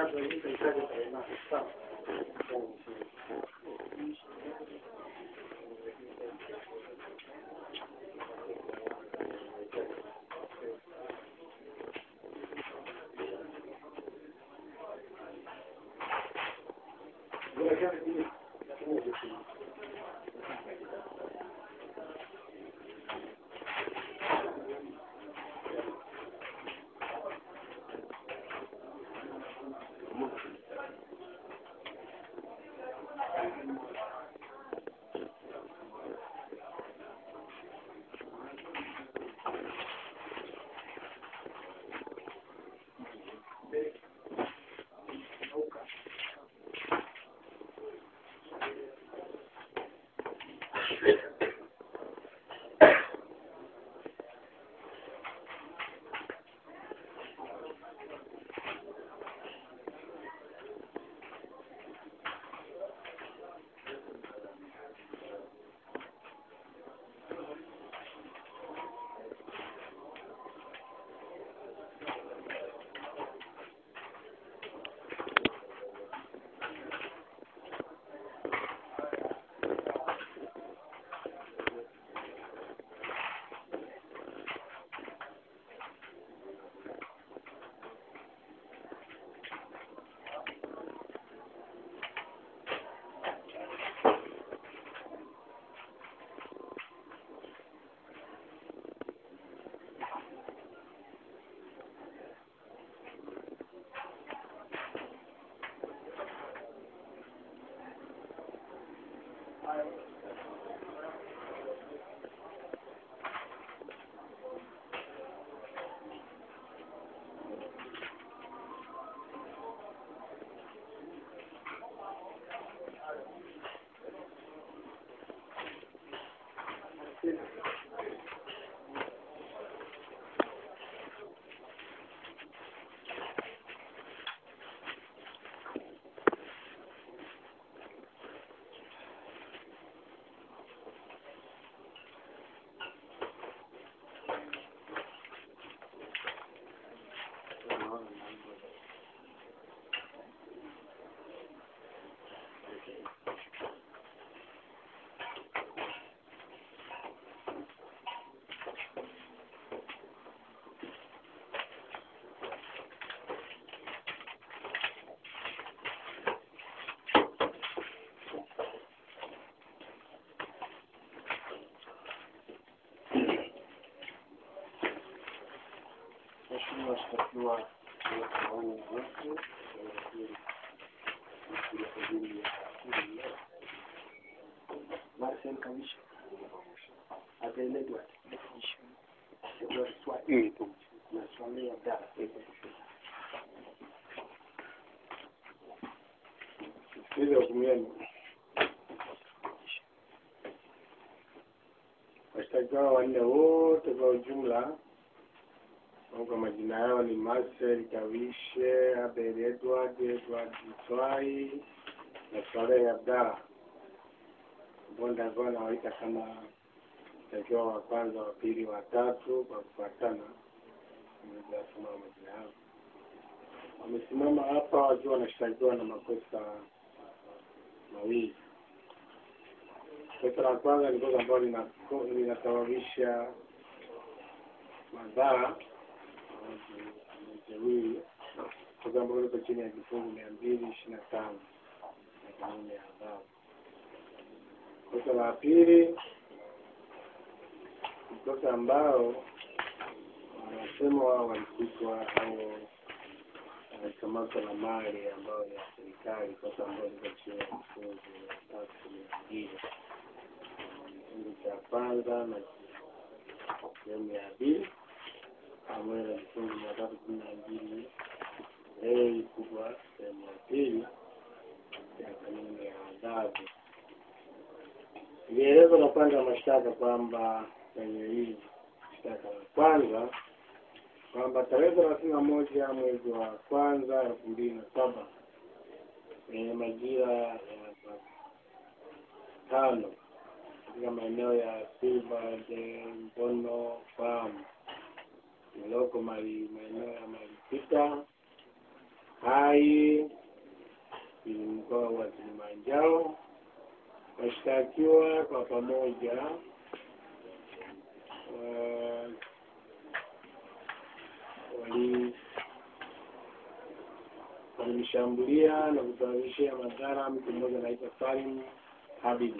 Washtakiwa Marcel Kavisha ataeletwa na Swami Abdalla. Ile hukumiani washtakiwa wanne wote kwa ujumla kwa majina yao ni Marcel Kavishe, Abel Edward Swai na Swami Abdalla. Bonda gona waita kama mshtakiwa wa kwanza, wa pili, wa tatu kwa kufuatana. Nimesema majina yao. Wamesimama hapa wakiwa wanashtakiwa na makosa mawili. Kosa la kwanza ni kosa ambalo linasababisha madhara jeruhi, kosa ambalo liko chini ya kifungu 225 na kanuni ya adhabu. Kosa la pili ni kosa ambao wanasema wao walikutwa au walikamatwa na mali ambayo ni ya serikali, kosa ambalo liko chini ya kifungu 312 kifungu cha kwanza na sehemu ya pili ambayo ni kifungu 312 kubwa sehemu ya pili ya kanuni ya adhabu. Vielezo na upande wa mashtaka kwamba kwenye hii shtaka la kwanza kwamba tarehe 31 mwezi wa kwanza 2007 kwenye majira ya 5 katika maeneo ya Silva de Mbono Farm iliyoko maeneo ya Malipita Hai mkoa wa Kilimanjaro. Washtakiwa kwa pamoja walimshambulia na kusababishia madhara mtu mmoja anaitwa Salim Habib.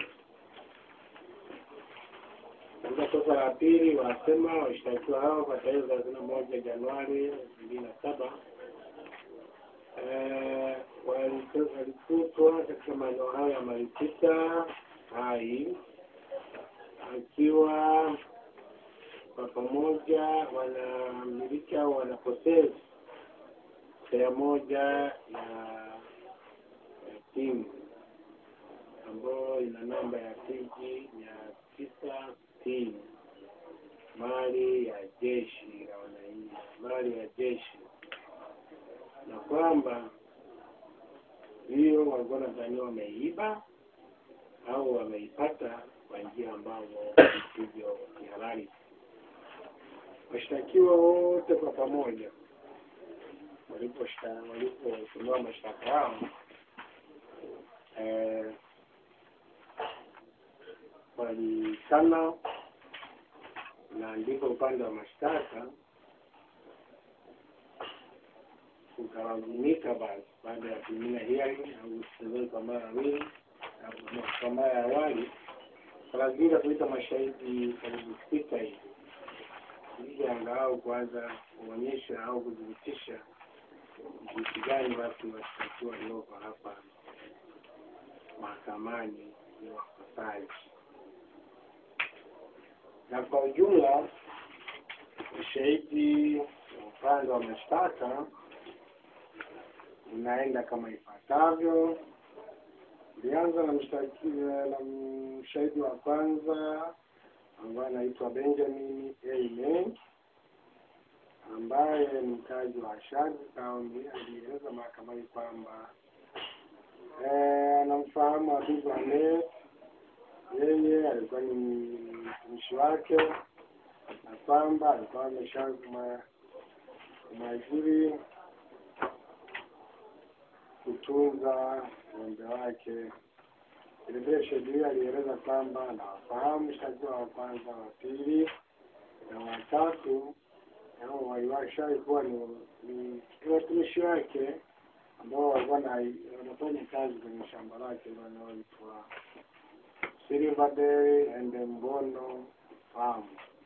Katika kosa la pili wanasema washtakiwa hao kwa tarehe 31 Januari 2007 walikutwa katika maeneo hayo ya Malikita Hai akiwa kwa pamoja wanamiliki au wanapoteza sehemu moja ya timu ambayo ina namba ya PG 960, mali ya jeshi la wananchi, mali ya jeshi, na kwamba hiyo walikuwa nadhaniwa wameiba au wameipata kwa njia ambazo sivyo halali. Washtakiwa wote kwa pamoja walipofunua mashtaka yao walikana, na ndipo upande wa mashtaka ukalazimika basi baada ya kumina hearing au kusikiliza kwa mara mbili na kwa mara ya awali lazima kuita mashahidi karibu 6 hivi ili angalau kwanza kuonyesha au kudhibitisha jinsi gani watu washtakiwa walioko hapa mahakamani ni wakosaji. Na kwa ujumla ushahidi upande wa mashtaka unaenda kama ifuatavyo. Tulianza na mshahidi wa kwanza ambaye anaitwa Benjamin Amen, ambaye ni mkazi wa Shadi County. Alieleza mahakamani kwamba anamfahamu Abibu Ahmed, yeye alikuwa ni mtumishi wake, na kwamba alikuwa ameshamwajiri kutunza ng'ombe wake. Vilevile sheria alieleza kwamba anawafahamu mshtakiwa wa kwanza, wa pili na wa tatu, nao walikuwa ni watumishi wake ambao walikuwa wanafanya kazi kwenye shamba lake linaloitwa Silverdale and Mbono Farm.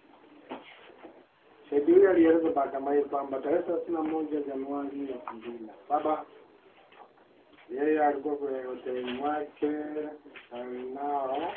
Sheria alieleza mahakamani kwamba tarehe 31 Januari 2007 yeye alikuwa kwenye hoteli mwake nao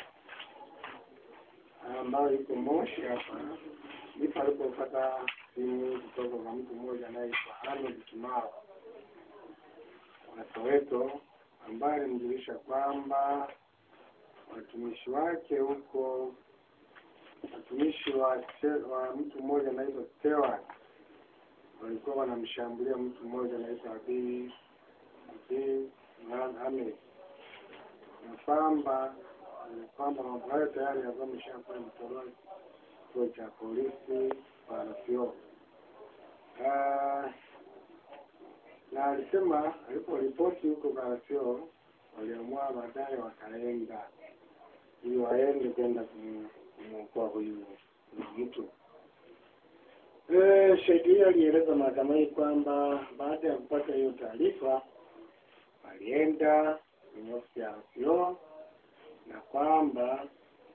ambao yuko Moshi hapa, ndipo alipopata simu kutoka kwa mtu mmoja anaitwa Arnold Kimaro wa Soweto, ambaye alimjulisha kwamba watumishi wake huko, watumishi wa mtu mmoja anaitwa Tewa walikuwa wanamshambulia mtu mmoja anaitwa Abibu Ahmed, na kwamba mambo hayo tayari yalikuwa yameshakuwa mtoroa kituo cha polisi Parafio. Na alisema aliporipoti huko Parafio, waliamua baadaye wakaenda ili waende kwenda kumwokoa huyu mtu. Sheria alieleza mahakamani kwamba baada ya kupata hiyo taarifa alienda kwenye ofisi ya RCO, na kwamba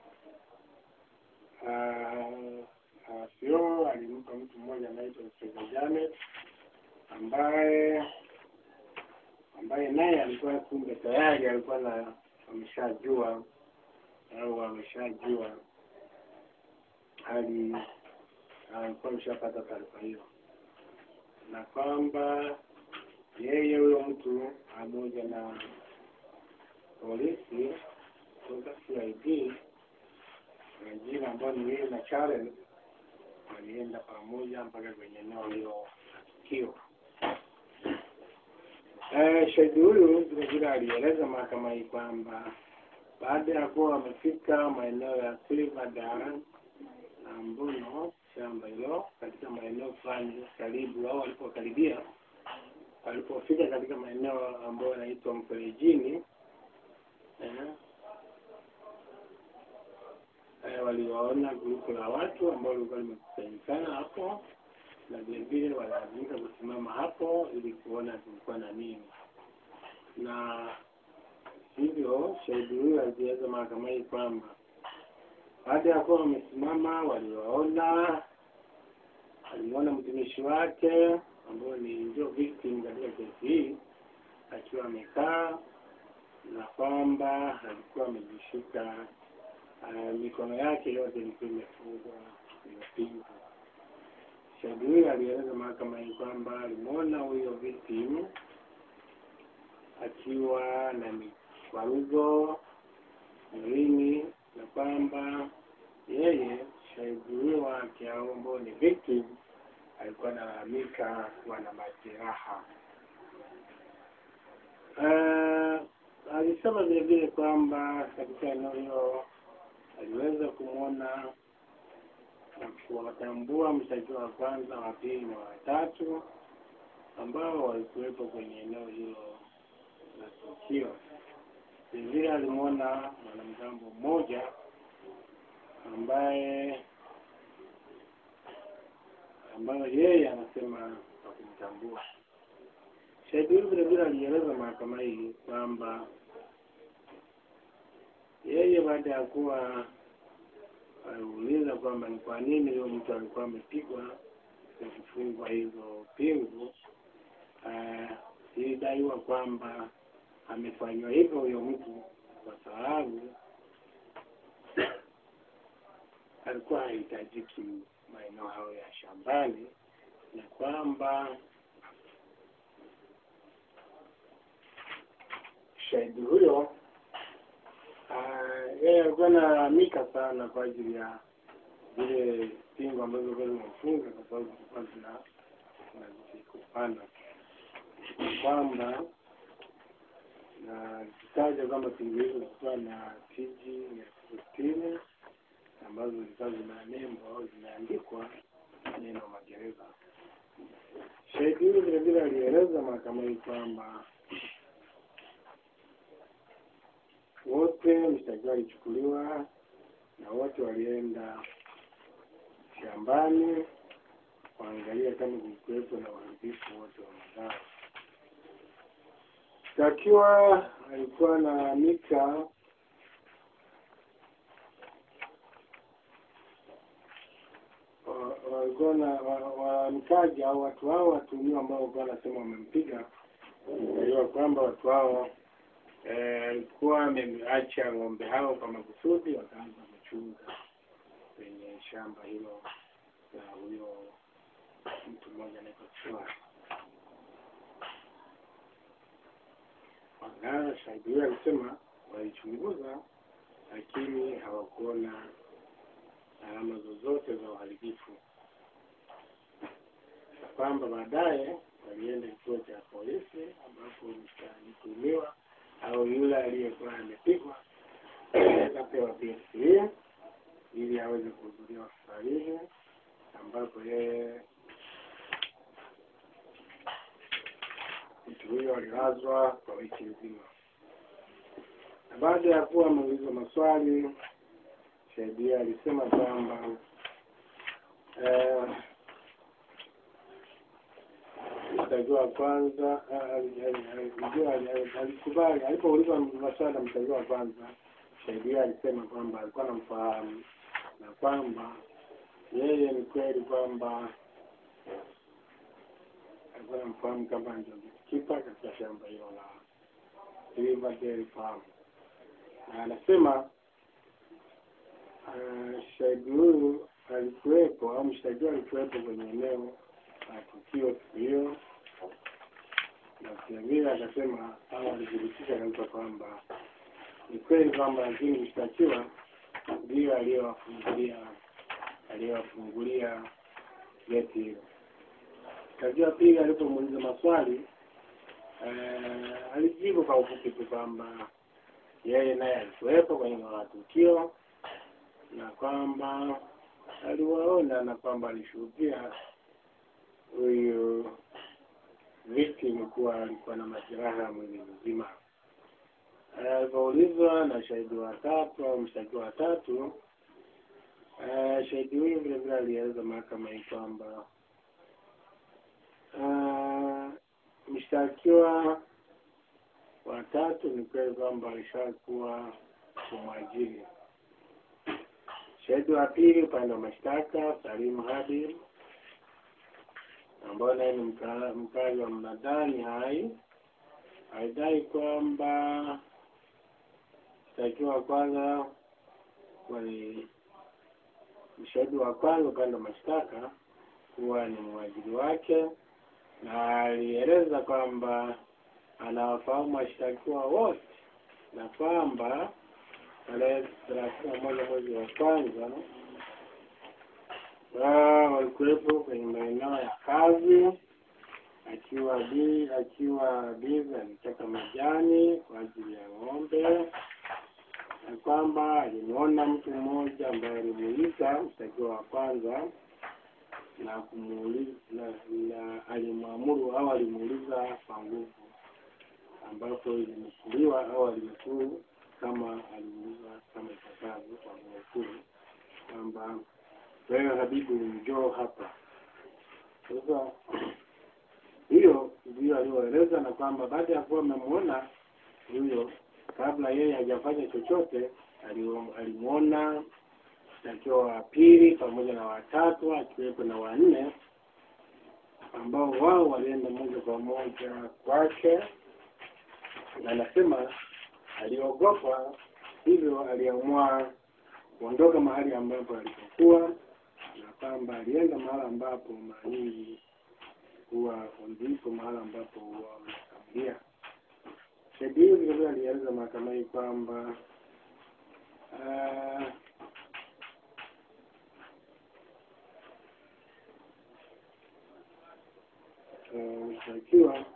RCO alimpa mtu mmoja anaitwa Janet, ambaye naye alikuwa kumbe tayari alikuwa ameshajua hali, alikuwa ameshapata taarifa hiyo, na kwamba yeye huyo mtu pamoja na polisi kutoka CID na jina ambao ni yeye na Charles walienda pamoja mpaka kwenye eneo hilo tukio. Shahidi huyu vile alieleza mahakamani kwamba baada ya kuwa wamefika maeneo ya Silverdale na Mbono shamba hilo katika maeneo fulani karibu au walipokaribia, alipofika katika maeneo ambayo yanaitwa Mferejini, waliwaona grupu la watu ambao walikuwa wamekusanyikana hapo, na vile vile walazimika kusimama hapo ili kuona kulikuwa na nini. Na hivyo shahidi huyo alieleza mahakamani kwamba baada ya kuwa wamesimama, alimuona mtumishi wake ambaye ndio victim katika kesi hii akiwa amekaa, na kwamba alikuwa amejishika mikono yake yote ilikuwa imefungwa pingu. Shahidi huyo alieleza mahakamani kwamba alimuona huyo victim akiwa na mikwaruzo mwilini, na kwamba yeye shahidi huyo wake ambao ni victim alikuwa analalamika kuwa na majeraha. Alisema vile vile kwamba katika eneo hilo aliweza kumuona na kuwatambua mshtakiwa wa kwanza, wa pili na wa tatu ambao walikuwepo kwenye eneo hilo la tukio. Vile alimuona mwanamgambo mmoja ambaye yeye anasema hakumtambua. Shahidi vile vile alieleza mahakama hii kwamba yeye baada ya kuwa aliuliza kwamba ni kwa nini huyo mtu alikuwa amepigwa na kufungwa hizo pingu, ilidaiwa kwamba amefanywa hivyo huyo mtu kwa sababu alikuwa hahitajiki maeneo hayo ya shambani, na kwamba shahidi huyo yeye alikuwa analalamika sana kwa ajili ya zile pingu ambazo zimefunga kwa sababu zilikuwa zinazikupana, kwamba na kitaja kama pingu hizo zilikuwa na tiji ya 60 ambazo zilikuwa zina nembo au zinaandikwa neno magereza. Shahidi huyo vile vile alieleza mahakamani kwamba wote mshtakiwa alichukuliwa na wote walienda shambani kuangalia kama kulikuwepo na uharibifu wote wa mazao. Mshtakiwa alikuwa analalamika walikuwa walamkaji au watu hao watuhumiwa ambao walikuwa wanasema wamempiga, ndio kwamba watu hao alikuwa ameacha ng'ombe hao kwa makusudi, wakaanza kuchunga kwenye shamba hilo la huyo mtu mmoja anaitwa Chua. Waganga shahidi huyo alisema walichunguza lakini hawakuona alama zozote za uharibifu, na kwamba baadaye walienda kituo cha polisi ambapo mtuhumiwa au yule aliyekuwa amepigwa akapewa PSA ili aweze kuhudhuria hospitalini, ambapo yeye mtu huyo alilazwa kwa wiki nzima. Na baada ya kuwa ameulizwa maswali, shahidi alisema kwamba mshtakiwa kwanza alikubali. Alipoulizwa maswali ya mshtakiwa wa kwanza, shahidi alisema kwamba alikuwa anamfahamu na kwamba yeye ni kweli kwamba alikuwa anamfahamu kama ndio kipa katika shamba hilo la Riverdale Farm. Na anasema shahidi huyu alikuwepo au mshtakiwa alikuwepo kwenye eneo la tukio hiyo, na vile akasema au alithibitisha kabisa kwamba ni kweli kwamba lakini mshtakiwa ndio aliyewafungulia geti hilo. Kajua pili alipomuuliza maswali alijibu kwa ufupi tu kwamba yeye naye alikuwepo kwenye tukio na kwamba aliwaona na kwamba alishuhudia huyo victim kuwa alikuwa na majeraha mwili mzima. Alipoulizwa na shahidi wa tatu au mshtakiwa wa tatu, shahidi huyu vile vile alieleza mahakama hii kwamba mshtakiwa wa tatu ni kweli kwamba alishakuwa kumwajiri. Shahidi wa pili upande wa mashtaka, Salim Hadir, ambaye naye ni mkazi wa Mnadani Hai, alidai kwamba mshtakiwa wa kwanza shahidi wa kwanza upande wa mashtaka kuwa ni mwajiri wake, na alieleza kwamba anawafahamu washtakiwa wote na kwamba tarehe 31 mwezi wa kwanza walikuwepo kwenye maeneo ya kazi akiwa bizi alitaka majani kwa ajili ya ng'ombe, na kwamba alimuona mtu mmoja ambaye alimuuliza mshtakiwa wa kwanza na kumuuliza na alimwamuru au alimuuliza kwa nguvu, ambapo ilinukuliwa au alinukuu kama alimuuliza kama ifuatavyo kwa nguvu kwamba wewe Habibu njoo hapa. Sasa hiyo ndio aliyoeleza, na kwamba baada ya kuwa amemuona huyo, kabla yeye hajafanya chochote, alimuona mshtakiwa wa pili pamoja na watatu akiwepo na wanne, ambao wao walienda moja kwa moja kwake, na anasema aliogopa, hivyo aliamua kuondoka mahali ambapo alipokuwa, na kwamba alienda mahali ambapo mara nyingi huwa ndipo mahali ambapo huwa wameshambulia. Shahidi huyu vile alieleza mahakamani kwamba mshtakiwa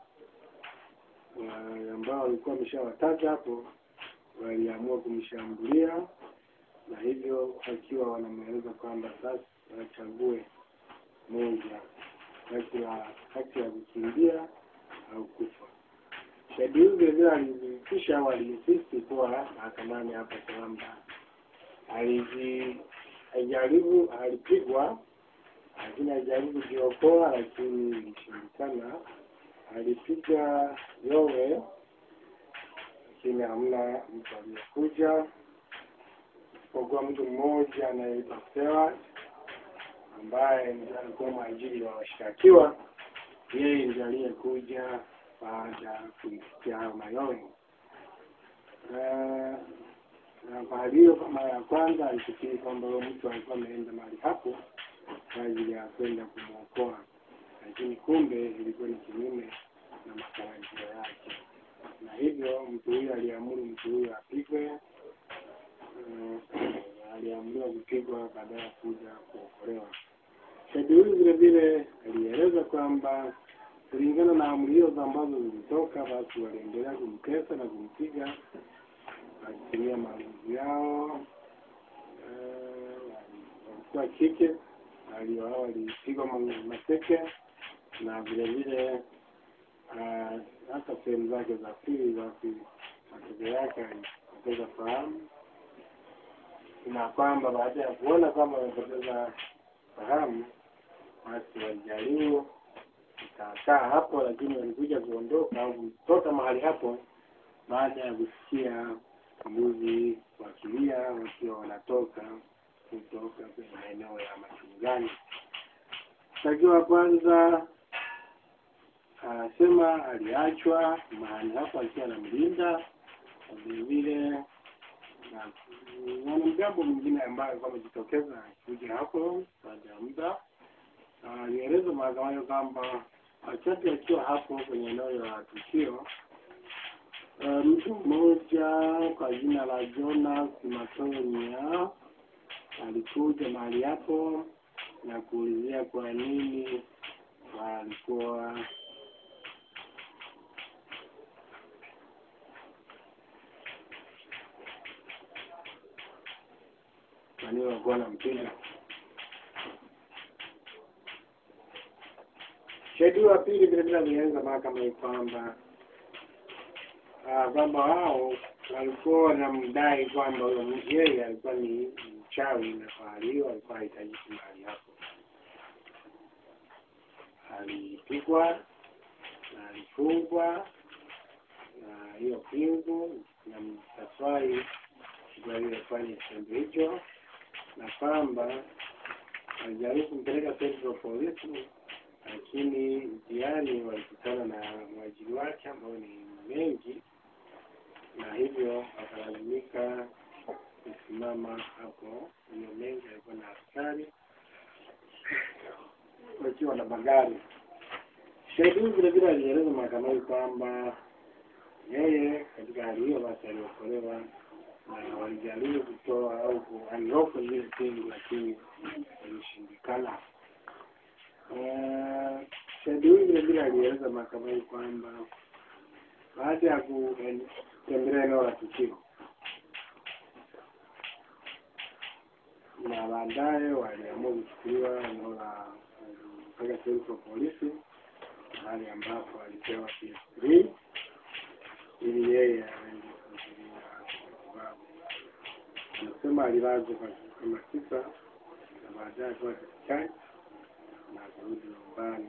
ambao walikuwa wameshawataja hapo waliamua kumshambulia, na hivyo akiwa wanamweleza kwamba sasa achague moja kati ya kukimbia au kufa. Shahidi huyu vile alithibitisha au aliinsist kuwa mahakamani hapa kwamba alipigwa, lakini alijaribu kujiokoa, lakini ilishindikana. Alipiga yowe, lakini hamna mtu aliyekuja, kwa mtu mmoja anaitwa Stewart ambaye ndiye alikuwa mwajiri wa washtakiwa. Yeye ndiye aliyekuja baada ya kufikia mayowe. Na kwa hiyo kama ya kwanza alifikiri kwamba mtu alikuwa ameenda mahali hapo kwa ajili ya kwenda kumuokoa, lakini kumbe ilikuwa ni kinyume na matarajio yake, na hivyo mtu huyu aliamuru mtu huyu apigwe. Aliamriwa kupigwa baada ya kuja kuokolewa. Shahidi huyu vile vile alieleza kwamba kulingana na amri hizo ambazo zilitoka, basi waliendelea kumtesa na kumpiga akitumia maamuzi yao. Walikuwa kike, walipigwa mateke, na vile vile hata sehemu zake za pili za mateke yake alipoteza fahamu, na kwamba baada ya kuona kwamba amepoteza fahamu, basi walijaribu kukaa hapo, lakini walikuja kuondoka au kutoka mahali hapo baada ya kusikia mbuzi wakilia wakiwa wanatoka kutoka kwenye maeneo ya machungani. Mshtakiwa wa kwanza anasema aliachwa mahali hapo akiwa anamlinda, vile vile na mwanamgambo mwingine ambaye alikuwa amejitokeza kuja hapo baada ya muda. Alieleza mahakamani kwamba wakati akiwa hapo kwenye eneo la tukio, mtu mmoja kwa jina la Jonas Matonya alikuja mahali hapo na kuulizia kwa nini walikuwa wanampiga. Shahidi wa pili vile vile alieleza mahakama hii kwamba wao walikuwa wanamdai kwamba yeye alikuwa ni mchawi na kwa hiyo alikuwa hahitaji mahali hapo. Alipigwa na alifungwa na hiyo pingu na msafari aliyofanya kitendo hicho, na kwamba alijaribu kumpeleka Central Police, lakini njiani walikutana na mwajiri wake ambao ni mengi, na hivyo akalazimika kusimama hapo. Hiyo mengi alikuwa na askari wakiwa na magari. Shahidi vile vile alieleza mahakamani kwamba yeye katika hali hiyo basi aliokolewa na walijaribu kutoa au kuunlock ile pingu, lakini ilishindikana. Shahidi vile vile alieleza mahakamani kwamba baada ya kutembelea eneo la tukio na baadaye waliamua kuchukuliwa eneo la mpaka Central Police, mahali ambapo alipewa PS3 ili yeye aende kuhudhuria matibabu. Anasema alilazwa kwa kama 9 na baadaye kwa hospitali na kurudi nyumbani.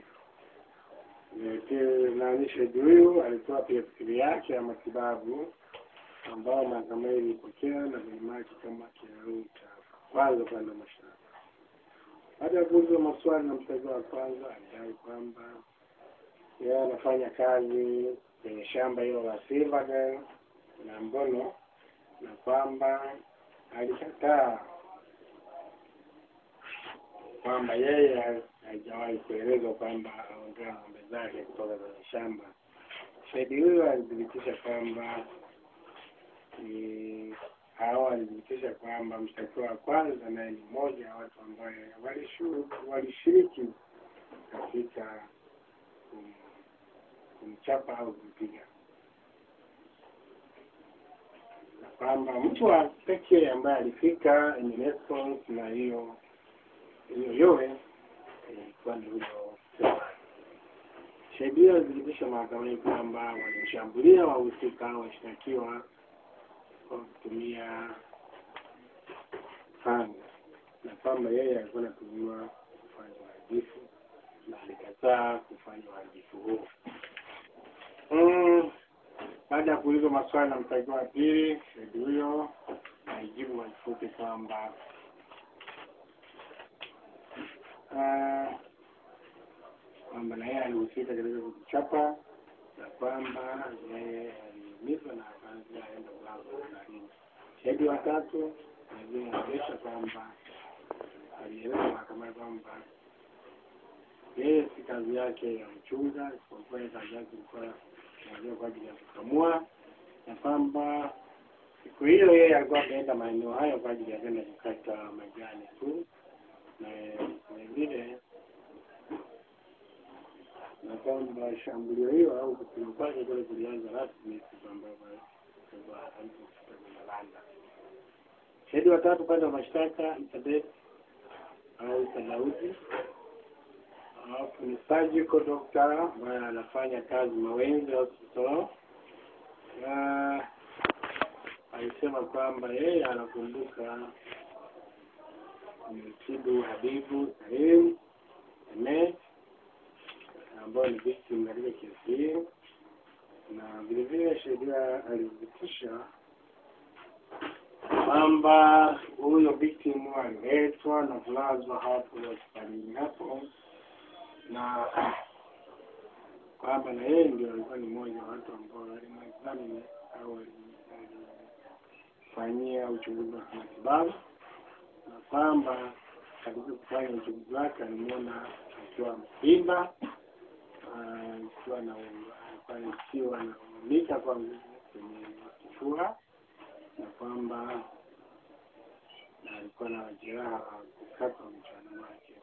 Na shahidi huyu alitoa PS3 yake ya matibabu ambao mahakama ilipokea na kuimaki kama kielelezo cha kwanza kwenda mashtaka. Baada ya kuulizwa maswali na mshtakiwa wa kwanza, alidai kwamba yeye anafanya kazi kwenye shamba hilo la Silverdale na Mbono, na kwamba alikataa kwamba yeye haijawahi kuelezwa kwamba aondoe ng'ombe zake kutoka kwenye shamba. Shahidi huyo alithibitisha kwamba alithibitisha kwamba mshtakiwa wa kwanza naye ni mmoja wa watu ambao walishiriki katika kumchapa au kumpiga, na kwamba mtu wa pekee ambaye alifika in response na hiyo yowe ilikuwa ni huyo. Shahidi alithibitisha mahakamani kwamba walishambulia wahusika washtakiwa kwa kutumia panga, na kwamba yeye alikuwa anatumiwa kufanya uhalifu na alikataa kufanya uhalifu huo. Baada ya kuulizwa maswali na mshtakiwa wa pili, shahidi huyo alijibu kwa kifupi kwamba na yeye alihusika katika kuchapa, na kwamba yeye aliumizwa na akaanza aenda kulazwa hospitalini. Shahidi wa tatu alionyesha kwamba alieleza mahakamani kwamba yeye si kazi yake ya mchunga, isipokuwa kazi yake ilikuwa kwa ajili ya kukamua, na kwamba siku hiyo yeye alikuwa ameenda maeneo hayo kwa ajili ya kwenda kukata majani tu, na vile na kwamba shambulio hiyo au kupigwa kwake kule kulianza rasmi siku ambayo alipofika Landa. Shahidi wa tatu upande wa mashtaka Isabeth au Daudi ni surgical doctor ambaye anafanya kazi Mawenzi Hospital. Alisema kwamba yeye anakumbuka mtibu Habibu Salim Ahmed ambao ni victim katika kesi hii, na vile vile sheria alithibitisha kwamba huyo victim aliletwa na kulazwa hapo hospitalini hapo, na kwamba na yeye ndio alikuwa ni mmoja wa watu ambao walimexamine au walifanyia uchunguzi wa matibabu, na kwamba katika kufanya uchunguzi wake alimwona akiwa msimba, akiwa na unika kwa kwenye kifua, na kwamba alikuwa na jeraha kukatwa mchana wake.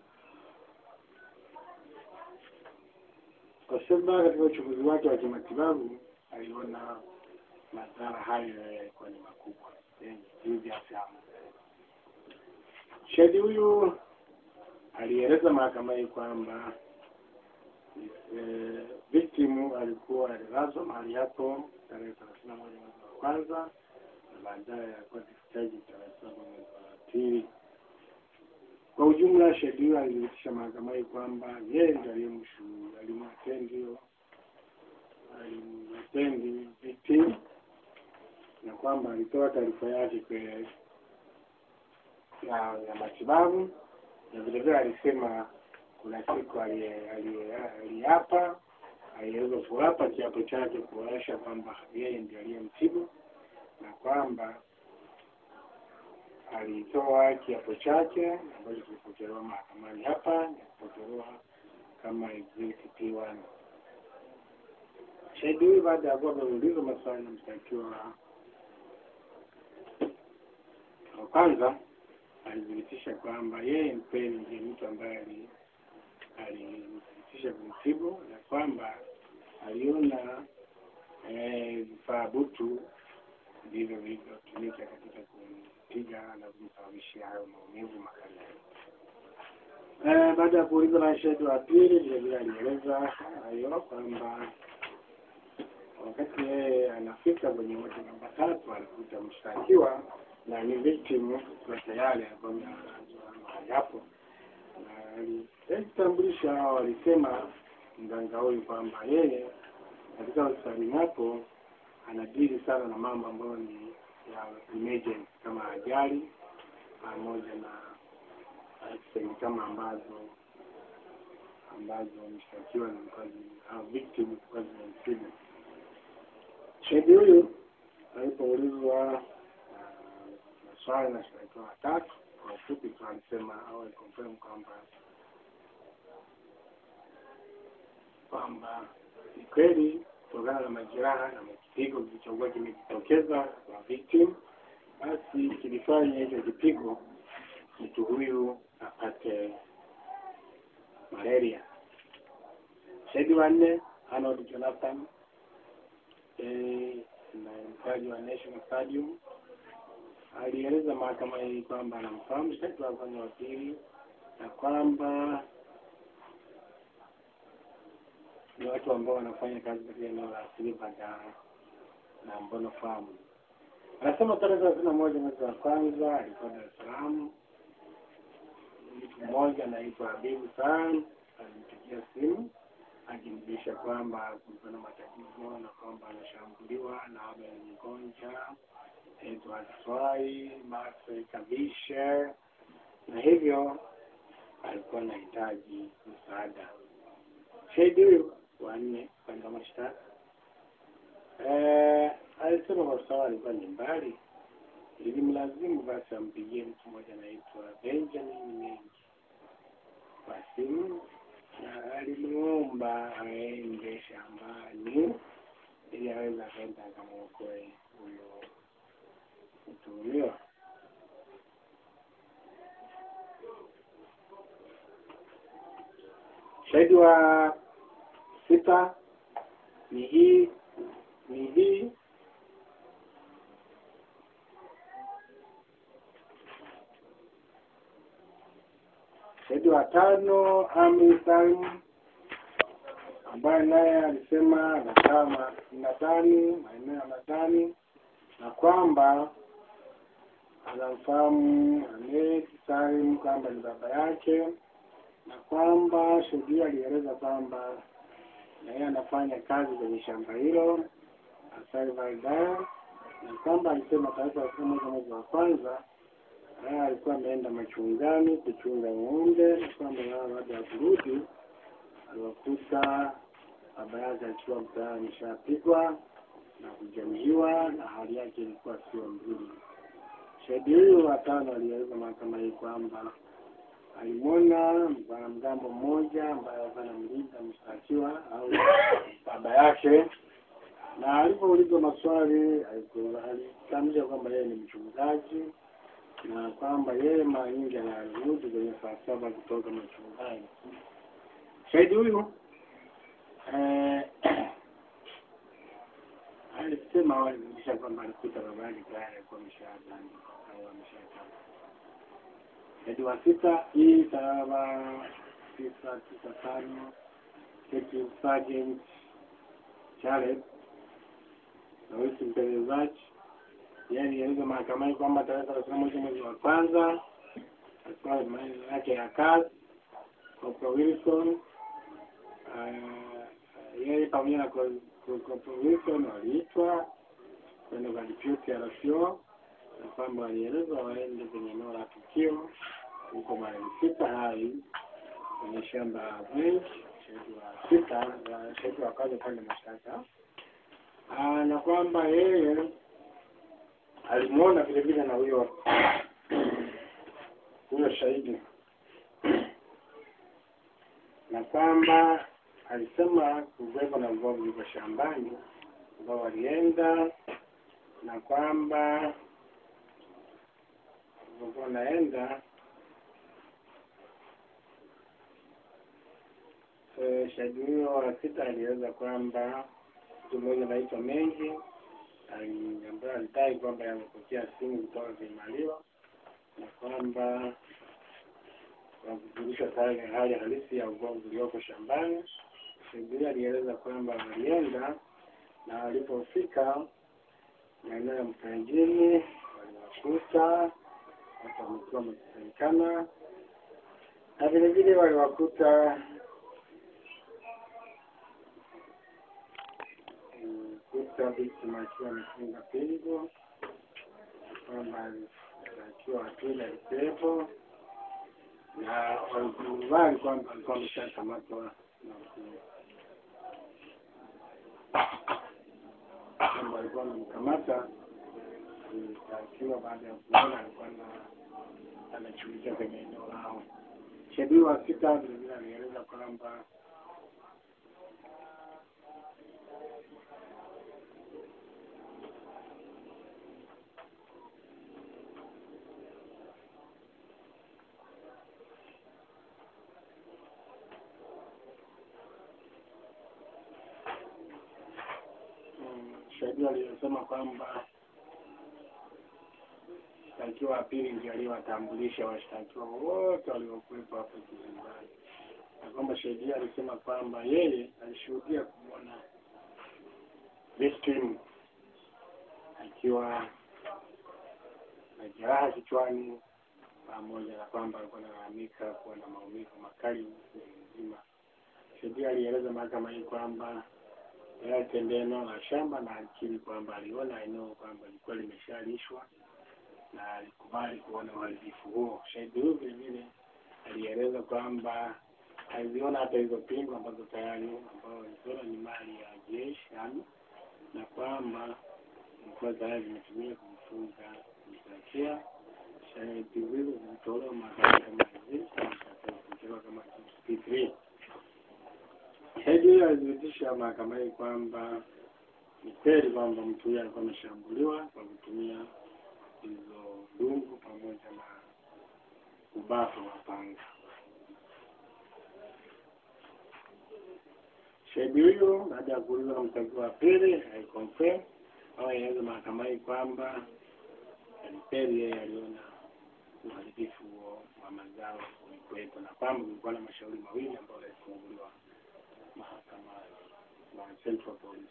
Kwa sababu katika uchunguzi wake wa kimatibabu aliona madhara hayo yalikuwa ni makubwa hivi hasa. Shahidi huyu alieleza mahakamani kwamba victim alikuwa alilazwa mahali hapo tarehe 31 mwezi wa kwanza, na baadaye alikuwa discharged tarehe 7 mwezi wa pili. Kwa ujumla, shahidi alithibitisha mahakamani kwamba yeye ndiye alimtendi victim, na kwamba alitoa taarifa yake ya matibabu, na vile alisema kuna siku aliapa, aliweza kuapa kiapo chake kuonyesha kwamba yeye ndiye aliyemtibu, na kwamba alitoa kiapo chake ambacho kilipokelewa mahakamani hapa, kilipokelewa kama exhibit P1. Shahidi huyu baada ya kuulizwa maswali na mshtakiwa wa kwanza, alithibitisha kwamba yeye kweli ndiye mtu ambaye alithibitisha kumtibu, na kwamba aliona vifaa butu ndivyo vilivyotumika katika kumpiga na kumsababishia hayo maumivu makali. Baada ya kuulizwa na shahidi wa pili, vile alieleza hayo kwamba wakati yeye anafika kwenye wodi namba 3 alikuta mshtakiwa na ni victim kwa tayari alikuwa mahali hapo, na alitambulisha walisema mganga huyu kwamba yeye katika hospitali hapo anadili sana na mambo ambayo ni ya emergency kama ajali pamoja na accident kama ambazo mshtakiwa ni au victim kwa zimemtibu. Shahidi huyu alipoulizwa maswali na mshtakiwa watatu, kwa ufupi tu alisema au aliconfirm kwamba ni kweli kutokana na majeraha na kipigo kilichokuwa kimejitokeza kwa victim, basi kilifanya hicho kipigo mtu huyu apate malaria. Shahidi wa 4 Arnold Jonathan na mkaji wa National Stadium alieleza mahakama hii kwamba anamfahamu mshtakiwa wa kwanza wa pili, na kwamba ni watu ambao wanafanya kazi katika eneo la Silibada na Mbono Farm. Anasema tarehe 31 mwezi wa kwanza alikuwa Dar es Salaam. Mtu mmoja anaitwa Habibu San alimpigia simu akimjulisha kwamba kulikuwa na matatizo na kwamba anashambuliwa na mgonjwa aitwa Swai Marcel Kabisha, na hivyo alikuwa anahitaji msaada. Shahidi huyu wa 4 kwenda mashtaka alisema kwa sababu alikuwa ni mbali, ilimlazimu basi ampigie mtu mmoja anaitwa Benjamin Mengi kwa simu, na alimuomba aende shambani ili aweze kwenda akamwokoe huyo mtuhumiwa. Shahidi wa 6 ni hii shahidi wa 5 Amri Salim, ambaye naye alisema anakaa maeneo ya Nadani, na kwamba anamfahamu Ahmed Salim kwamba ni baba yake, na kwamba shahidi alieleza kwamba na yeye anafanya kazi kwenye shamba hilo Asali Valda, na kwamba alisema tarehe 31 mwezi wa kwanza alikuwa ameenda machungani kuchunga ng'ombe, na kwamba baada ya kurudi aliwakuta baba yake akiwa mtaani ameshapigwa na kujeruhiwa na hali yake ilikuwa sio nzuri. Shahidi huyu wa 5 alieleza mahakama hii kwamba alimwona mwanamgambo mmoja ambaye anamlinda mshtakiwa au baba yake, na alipoulizwa maswali alitamka kwamba yeye ni mchungaji, na kwamba yeye mara nyingi anarudi kwenye saa 7 kutoka machungani. Shahidi huyu alisema walisha kwamba alikuta baba yake tayari alikuwa ameshatandikwa au ameshatandikwa. Shahidi wa 6 hii tarehe 995 Sergeant Charles na wisi mpelelezi alieleza mahakamani kwamba tarehe 31 mwezi wa kwanza alikuwa maeneo yake ya kazi kwa Wilson. Yeye pamoja na kwa Wilson waliitwa kwenda kwa deputy RCO na kwamba walielezwa waende kwenye eneo la tukio huko Mali Sita hai kwenye shamba Village, shahidi wa kazi pale mashtaka. Na kwamba yeye alimuona vile vile na huyo shahidi, na kwamba alisema kuwepo na mbovu yuko shambani ambao walienda, na kwamba walikuwa naenda shahidi huyo wa sita alieleza kwamba mtu mmoja anaitwa Mengi ambaye alidai kwamba yamepokea simu kutoka Kimaliwa, na kwamba wakujulisha hali halisi ya ugomvi ulioko shambani. Shahidi alieleza kwamba walienda na walipofika maeneo ya Mkanjini waliwakuta watu wamekuwa wamekusanyikana, na vile vile waliwakuta victim akiwa amefunga pingu, kwamba akiwa hatuna alikuwepo, na walikubali kwamba alikuwa ameshakamatwa na kwamba alikuwa amemkamata akiwa baada ya kuona alikuwa anachungulia kwenye eneo lao. Shahidi wa sita vile alieleza kwamba shahidi alisema kwamba mshtakiwa wa pili ndiye aliyewatambulisha washtakiwa wote waliokuwepo hapo kizimbani, na kwamba shahidi alisema kwamba yeye alishuhudia kumwona victim akiwa na jeraha kichwani, pamoja na kwamba alikuwa analalamika kuwa na maumivu makali mzima. Shahidi alieleza mahakama hii kwamba alitembea eneo la shamba na alikiri kwamba aliona eneo kwamba lilikuwa limeshalishwa na alikubali kuona uharibifu huo. Shahidi huyo vile vile alieleza kwamba aliona hata hizo pingu ambazo tayari ambao walizoona ni mali ya jeshi, na kwamba ilikuwa tayari zimetumika kumfunga mshtakiwa. Shahidi huyo zilitolewa mahakama kama hizi kama P3. Shahidi alithibitisha mahakama hii kwamba ni kweli kwamba mtu huyo alikuwa ameshambuliwa kwa kutumia hizo dungu pamoja na ubafu wa panga. Shahidi huyo baada ya kuulizwa na mshtakiwa wa pili aliconfirm au alieleza mahakama hii kwamba kweli yeye aliona uharibifu wa mazao ulikuwepo, na kwamba kulikuwa na mashauri mawili ambayo yalifunguliwa mahakama na Central Police.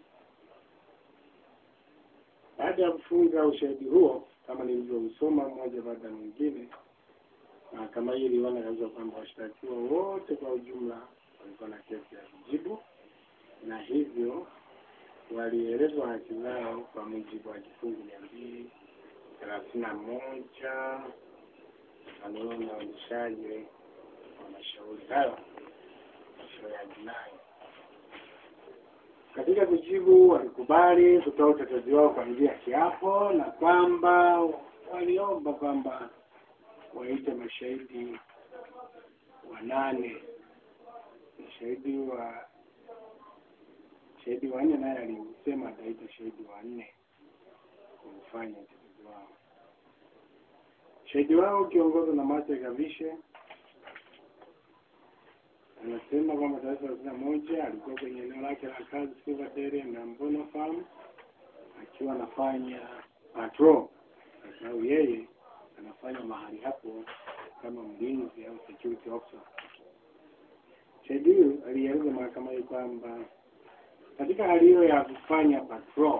Baada ya kufunga ushahidi huo kama nilivyousoma mmoja baada ya mwingine, mahakama hii iliona kabisa kwamba washtakiwa wote kwa ujumla walikuwa na kesi ya kujibu, na hivyo walielezwa haki zao kwa mujibu wa kifungu 231 kanuni ya uendeshaji wa mashauri hayo ya jinai. Katika kujibu walikubali kutoa utetezi wao kwa njia ya kiapo, na kwamba waliomba kwamba waite mashahidi 8. Shahidi wa 4 naye alisema ataita shahidi wa 4 kufanya utetezi wao. Shahidi wao kiongozwa na Martha Gavishe anasema kwamba tarehe 31 alikuwa kwenye eneo lake la kazi Silverdale na Mbono Farm akiwa anafanya patrol, kwa sababu yeye anafanya mahali hapo kama mlinzi au security officer. Shahidi alieleza mahakama hii kwamba Katika hali hiyo ya kufanya patrol,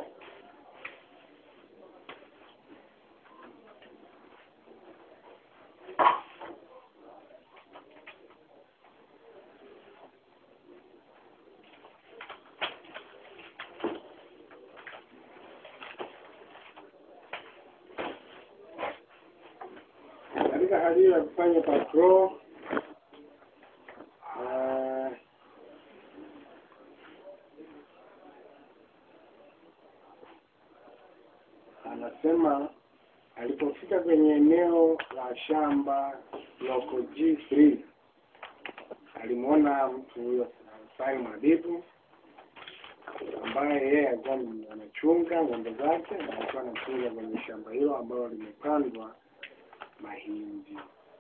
anasema alipofika kwenye eneo la shamba loko G3 alimuona mtu huyo Salim Habibu ambaye yeye alikuwa anachunga ng'ombe zake na alikuwa anachunga kwenye shamba hilo ambalo limepandwa mahindi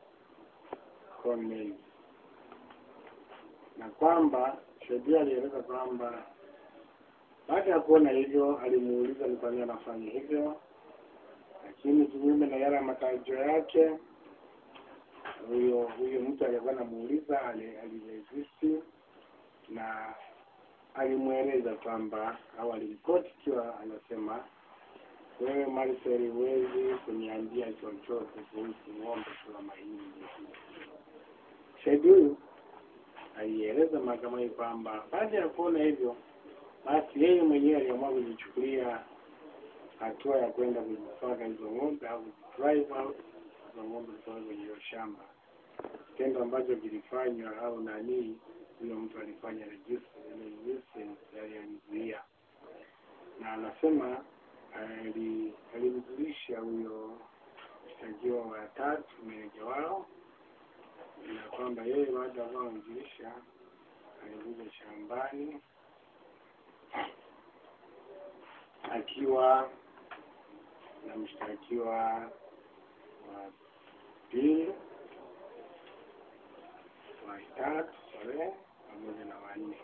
corn, na kwamba Shedia alieleza kwamba baada ya kuona hivyo alimuuliza ni kwa nini anafanya hivyo, lakini kinyume na yale matarajio yake huyo mtu alikuwa anamuuliza aliresist na alimueleza kwamba au aliripoti kiwa anasema, wewe Marcel huwezi kuniambia chochote kuhusu ng'ombe kwa mahindi. Shahidi huyu alieleza mahakamani kwamba baada ya kuona hivyo basi yeye mwenyewe aliamua kujichukulia hatua ya kwenda kuziswaga hizo ng'ombe au drive out hizo ng'ombe kutoka kwenye shamba, kitendo ambacho kilifanywa au nani huyo mtu alifanya resistance alizuia, na anasema alimjulisha huyo mshtakiwa wa tatu meneja wao na kwamba yeye baada ya kumjulisha alikuja shambani akiwa na mshtakiwa wa pili, wa tatu, pamoja na wanne,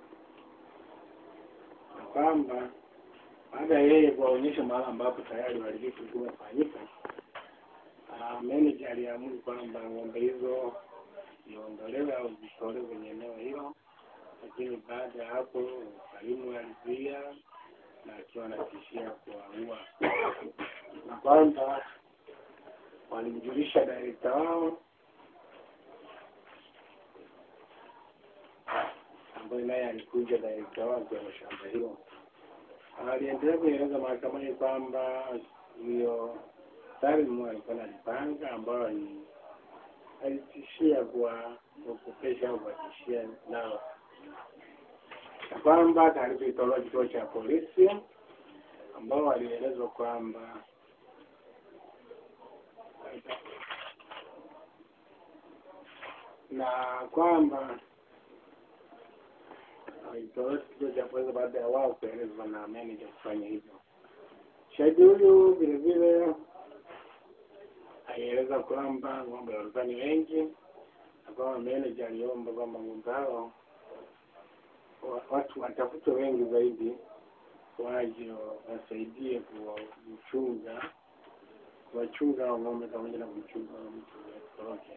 na kwamba baada yeye kuwaonyesha mahali ambapo tayari uharibifu ulikuwa umefanyika, manager aliamuru kwamba ng'ombe hizo ziondolewe au zitolewe kwenye eneo hilo, lakini baada ya hapo Salimu alizuia na akiwa anatishia kuwaua, na kwamba walimjulisha director wao ambaye naye alikuja director wao kwa shamba hilo. Aliendelea kueleza mahakamani kwamba huyo Salimu alikuwa anapanga ambao alitishia kuwakopesha au kuwatishia nao, kwamba taarifa ilitolewa kituo cha polisi ambao walielezwa kwamba na kwamba ilitolewa kituo cha polisi baada ya wao kuelezwa na manager kufanya hivyo. Shahidi huyu vile vile alieleza kwamba ng'ombe walikuwa ni wengi na kwamba manager aliomba kwamba ng'ombe hao watu watafuta wengi zaidi waje wasaidie kuwachunga ng'ombe pamoja na kuchunga mtu mtoroke,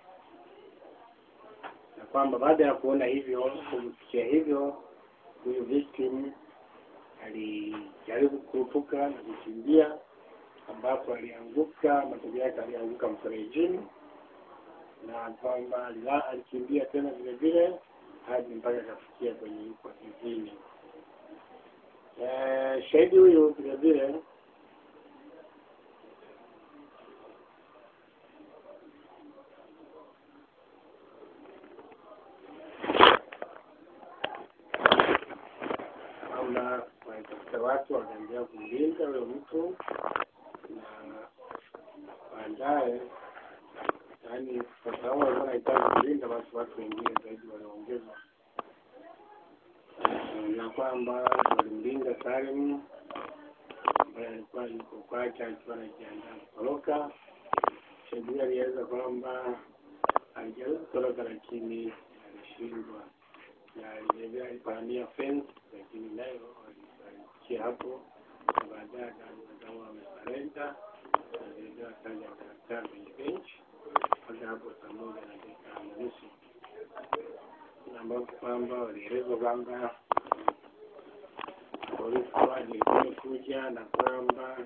na kwamba baada ya kuona hivyo, kusikia hivyo, huyo victim alijaribu kuepuka na kukimbia, ambapo alianguka, matokeo yake alianguka mferejini, na kwamba alikimbia tena vile vile hadi mpaka kafikia kwenye kijijini. Shahidi huyu vile vile watu wakaendelea kumlinda huyo mtu, na baadaye yani kwa sababu walikuwa wanahitaji kulinda, basi watu wengine zaidi waliongezwa, na kwamba walimlinda Salim ambaye alikuwa yuko kwake akiwa anajiandaa kutoroka. Shedia alieleza kwamba alijaribu kutoroka lakini alishindwa, na alivyoeleza alipania fence lakini nayo alifikia hapo, baadaye akawa amesurrender na akaja akakaa kwenye bench mpaka hapo saa moja na dakika nusu, ambapo kwamba walieleza kwamba polisi alikuja na kwamba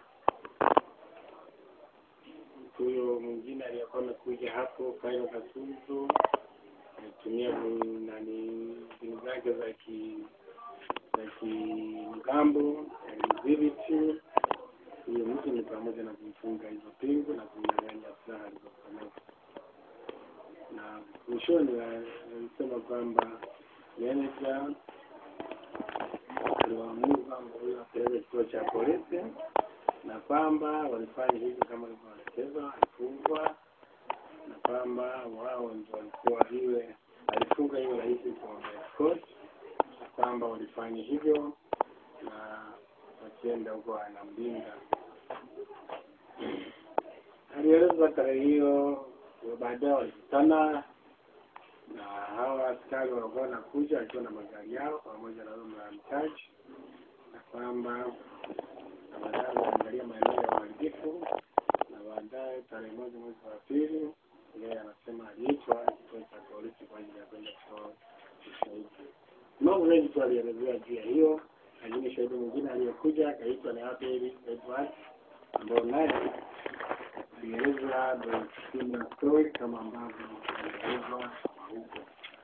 huyo mwingine aliyekuwa amekuja hapo Kairo Kasuzu alitumia mbinu zake za kimgambo alidhibiti hiyo mtu ni pamoja na kumfunga hizo pingu na kumnyang'anya silaha alizokuwa. Na mwishoni alisema kwamba meneja aliwaamuru kwamba huyo apeleke kituo cha polisi na kwamba walifanya hivyo kama walivyoelekezwa, alifungwa na kwamba wao ndio walikuwa hiwe alifunga hiyo rahisi kwa escort na kwamba walifanya hivyo na wakienda huko anamlinda. Alieleza tarehe hiyo baadaye walikutana na hawa askari walikuwa wanakuja wakiwa na magari yao pamoja na mtaji na kwamba baadaye waliangalia maeneo ya uharibifu na baadaye tarehe 1 mwezi wa pili yeye anasema aliitwa kituo cha polisi kwa ajili ya kwenda kutoa ushahidi. Mambo mengi tu alielezea juu ya hiyo, lakini shahidi mwingine aliyekuja akaitwa na Abel Edward ambao naye alieleza the story kama ambavyo alielezwa huko.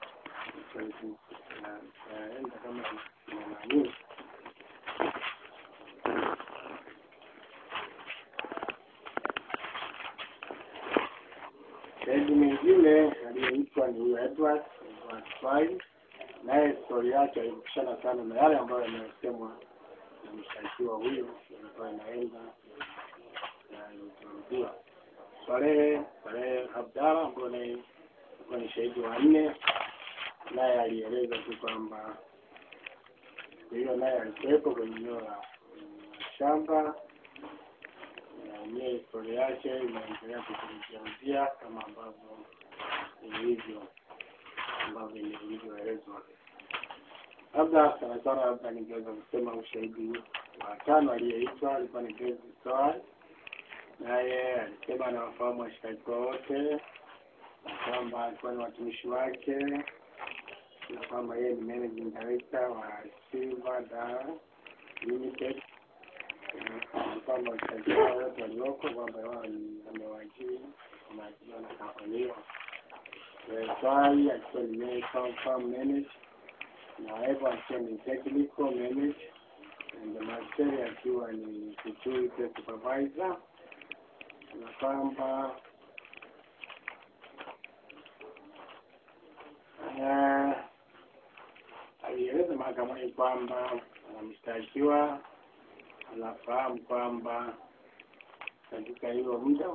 Enda kama tunaamini. Shahidi mwingine aliyeitwa ni Edward Swai, naye story yake ilikushana sana na yale ambayo yamesemwa na mshtakiwa huyo alikuwa anaenda na ilitorodia. Swalehe Abdalla ambaye ni shahidi wa 4 naye alieleza tu kwamba hiyo naye alikuwepo kwenye eneo la shamba na yeye historia yake inaendelea kujirudia kama ambavyo ilivyoelezwa. Labda ningeweza kusema ushahidi wa 5 aliyeitwa alikuwa ni David Soal, naye alisema anawafahamu washtakiwa wote na kwamba alikuwa ni watumishi wake na kwamba yeye ni managing director wa Silver Dar Limited na kwamba washtakiwa wote walioko kwamba wao wamewaajiri na kampuni hiyo. Swali alikuwa ni farm manager na Eva alikuwa ni technical manager na Marcel akiwa ni security supervisor na kwamba alieleza mahakamani kwamba mshtakiwa anafahamu kwamba katika hiyo muda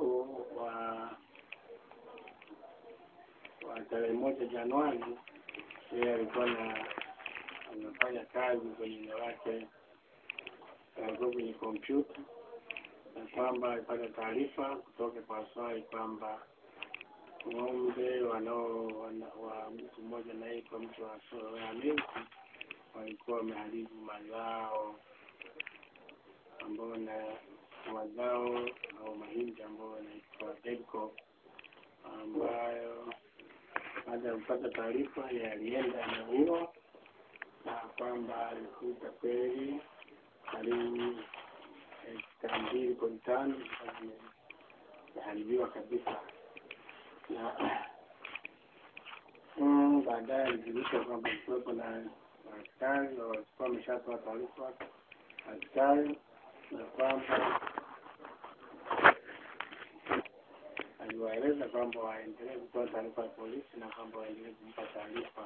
wa tarehe 1 Januari yeye alikuwa anafanya kazi kwenye eneo lake kwenye kompyuta na kwamba alipata taarifa kutoka kwa Swai kwamba ng'ombe wa mtu mmoja anaitwa mtu wa Soya walikuwa wameharibu mazao ambao na mazao au mahindi ambao yanaitwa Dedco, ambayo baada ya kupata taarifa alienda na hilo na kwamba alikuta kweli karibu 2.5 yaharibiwa kabisa. Na baadaye alijulisha kwamba kulikuwa na askari walikuwa wameshatoa taarifa askari na kwamba aliwaeleza kwamba waendelee kutoa taarifa ya polisi na kwamba waendelee kumpa taarifa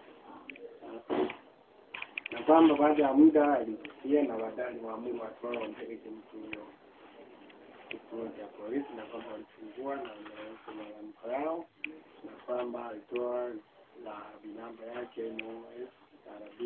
na kwamba baada ya muda alisikia na baadaye aliwaamuru watu wao wampeleke mtu huyo kituo cha polisi na kwamba walifungua na walieleza malalamiko yao na kwamba alitoa na namba yake MOS RB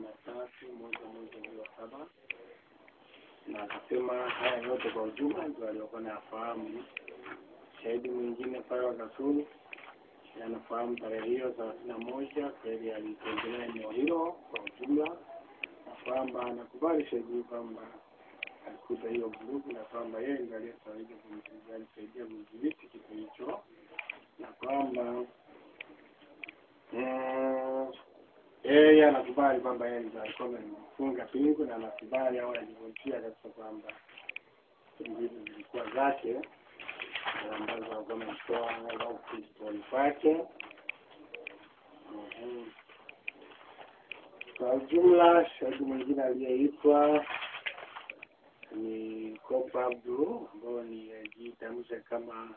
131107 na akasema haya yote kwa ujumla ndio waliokuwa nafahamu. Shahidi mwingine pale wakasuni anafahamu tarehe hiyo 31 kweli alitembelea eneo hilo kwa ujumla na kwamba anakubali shahidi kwamba alikuta hiyo vurugu na kwamba yeye ndiye aliyesaidia kudhibiti kitu hicho na kwamba yeye anakubali kwamba yeye ndiye alikuwa amefunga pingu na anakubali au alivutia kabisa kwamba hizi zilikuwa zake ambazo alikuwa ametoa au kutoni kwake. Kwa ujumla, shahidi mwingine aliyeitwa ni Kopa Abdul, ambao ni ajitamsha kama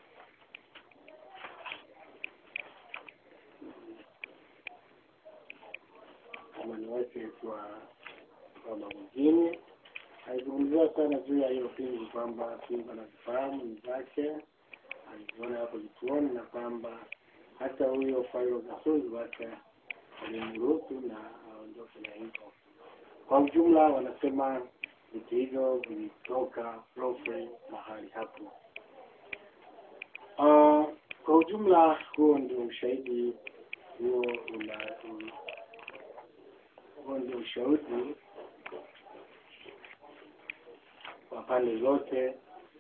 ni wake kwa mwingine. Alizungumzia sana juu ya hiyo pingu kwamba pingu anafahamu ni zake, aliona hapo kituoni na kwamba hata huyo Fayo Gasozi wake alimruhusu na aondoke na hivyo. Kwa ujumla wanasema vitu hivyo vilitoka Profre mahali hapo. Kwa ujumla huo ndio ushahidi huo ndio ushahidi wa pande zote.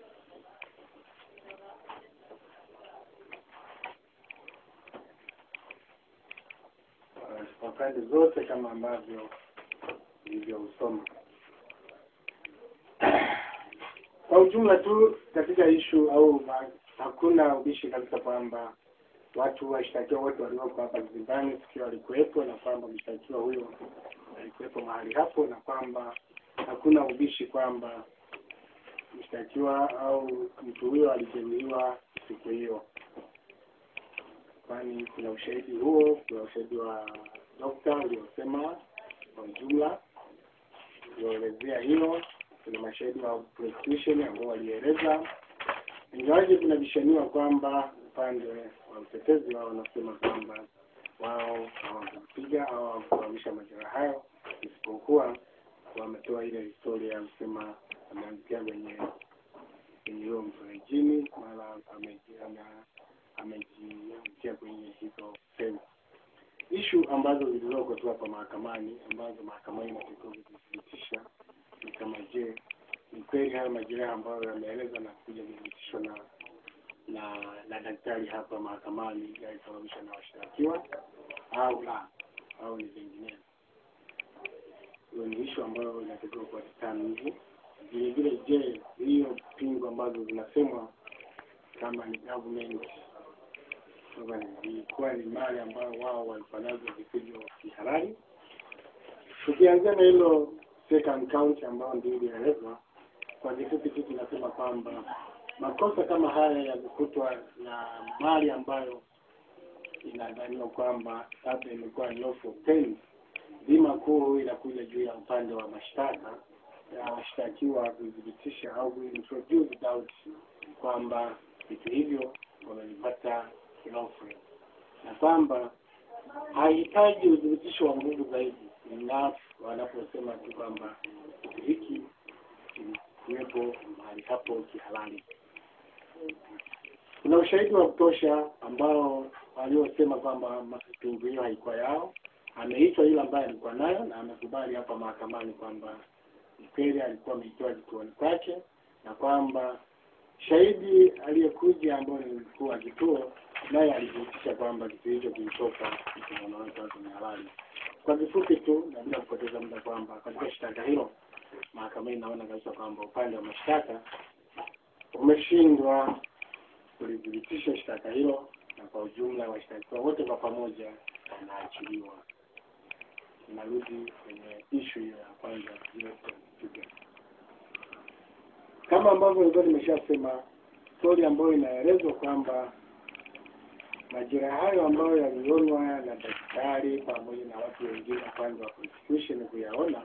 Kwa pande zote kama ambavyo nilivyousoma. Kwa ujumla tu katika issue au hakuna ubishi kabisa kwamba watu washtakiwa wote walioko hapa Zimbabwe sikio walikuwepo na kwamba mshtakiwa huyo alikuwepo mahali hapo na kwamba hakuna ubishi kwamba mshtakiwa au mtu huyo alijeruhiwa siku hiyo. Kwani kuna ushahidi huo, kuna ushahidi wa daktari aliyosema kwa ujumla kuelezea hiyo, kuna mashahidi wa prosecution ambao walieleza. Ingawaje kuna bishaniwa kwamba upande wa utetezi wao wanasema kwamba wao hawakupiga au hawakuamisha majeraha hayo, isipokuwa wametoa ile historia ya kusema ameangukia kwenye hiyo mferejini mara amejiangukia kwenye hizo sehemu. Issue ambazo zilizoko tu hapa mahakamani ambazo mahakamani inatakiwa kuthibitisha ni kama je, ni kweli haya majeraha ambayo yameelezwa na kuja kuthibitishwa na daktari hapa mahakamani yalisababishwa na washtakiwa au la, au ni vinginevyo. Hiyo ni issue ambayo inatakiwa kupatikana hivi. Vile vile je, hiyo pingu ambazo zinasemwa kama ni government ilikuwa ni mali ambayo wao walipanazo vipigo kihalali. Tukianzia na hilo second count ambao ndio ilielezwa, kwa kifupi tu tunasema kwamba makosa kama haya yamekutwa na mali ambayo inadhaniwa kwamba labda imekuwa lawful pain. Dhima kuu inakuja juu ya upande wa mashtaka ya washtakiwa kudhibitisha au kuintroduce doubt kwamba vitu hivyo wamepata lawful, na kwamba haihitaji udhibitisho wa nguvu zaidi wanaposema tu kwamba kitu hiki kilikuwepo mahali hapo kihalali. Kuna ushahidi wa kutosha ambao waliosema kwamba pingu hiyo haikuwa yao. Ameitwa yule ambaye alikuwa nayo na amekubali hapa mahakamani kwamba kweli alikuwa ameitoa kituoni kwake, na kwamba shahidi aliyekuja ambaye alikuwa kituo naye alithibitisha kwamba kitu hicho kilitoka kwenye halali. Kwa kifupi tu na bila kupoteza muda kwamba katika shtaka hilo mahakamani naona kabisa kwamba upande wa mashtaka umeshindwa kulithibitisha shtaka hilo, na kwa ujumla washtakiwa wote kwa pamoja wanaachiliwa. Tunarudi kwenye issue ya kwanza hiyo. Kama ambavyo nilikuwa nimeshasema, story ambayo inaelezwa kwamba majeraha hayo ambayo yalionwa na daktari pamoja na watu wengine kwanza wa prosecution kuyaona,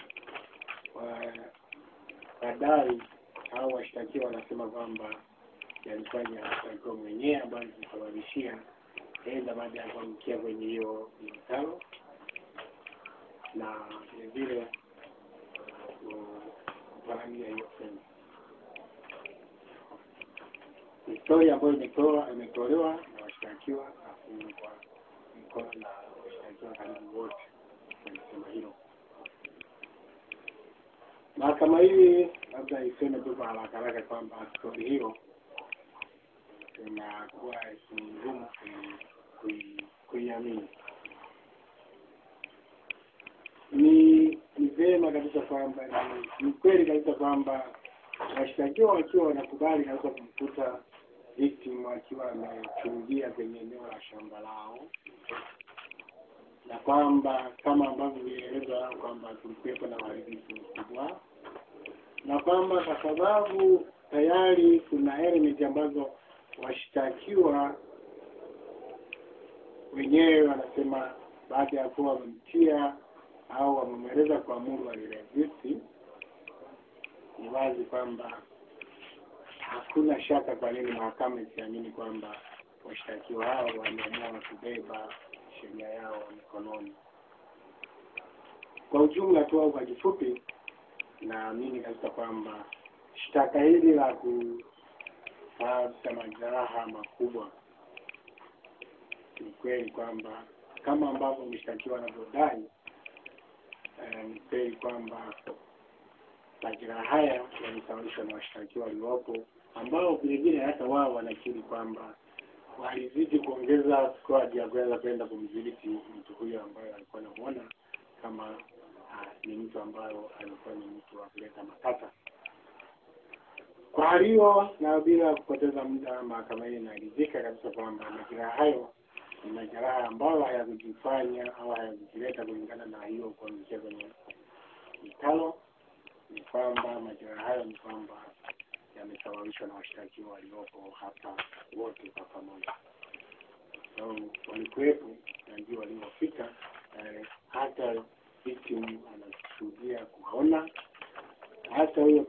baadaye hao washtakiwa wanasema kwamba yalikuwa ni washtakiwa mwenyewe ambao alisababishia aidha baada ya kuangukia kwenye hiyo mtaro, na vile vile kufahamia hiyo sehemu. Historia ambayo imetolewa na washtakiwa na kuungwa mkono na washtakiwa karibu wote wanasema hilo. Mahakama hii labda iseme tu kwa haraka kwamba story hiyo inakuwa ngumu kuiamini. ni vema kabisa kwamba ni kweli kabisa kwamba washtakiwa wakiwa wanakubali kabisa kumkuta victim akiwa amechungia kwenye eneo la shamba lao, na kwamba kama ambavyo vilielezwa kwamba kulikuwepo na uharibifu mkubwa, na kwamba kwa sababu tayari kuna element ambazo washtakiwa wenyewe wanasema baada ya kuwa wamemtia au wamemweleza kuamuru aliresist, ni wazi kwamba hakuna shaka kwa nini mahakama isiamini kwamba washtakiwa hao wameamua kubeba sheria yao mikononi. Kwa ujumla tu au kwa kifupi, naamini kabisa kwamba shtaka hili la kusababisha majeraha makubwa, ni kweli kwamba kama ambavyo mshtakiwa anavyodai, ni kweli kwamba majeraha haya yalisababishwa na washtakiwa waliopo, ambao vilevile hata wao wanakiri kwamba walizidi kuongeza squad ya kwenda kumdhibiti mtu huyo ambaye alikuwa anamuona kama ni mtu ambayo alikuwa ni mtu wa kuleta matata. Kwa hiyo na bila kupoteza muda, mahakama hii inaridhika kabisa kwamba majeraha hayo ni majeraha ambayo hayakujifanya au hayakujileta kulingana na hiyo kuanzia kwenye mitalo. Ni kwamba majeraha hayo ni kwamba yamesababishwa na washtakiwa waliopo hapa wote kwa pamoja. So walikuwepo na ndio waliofika, hata victim anashuhudia kuwaona, hata huyo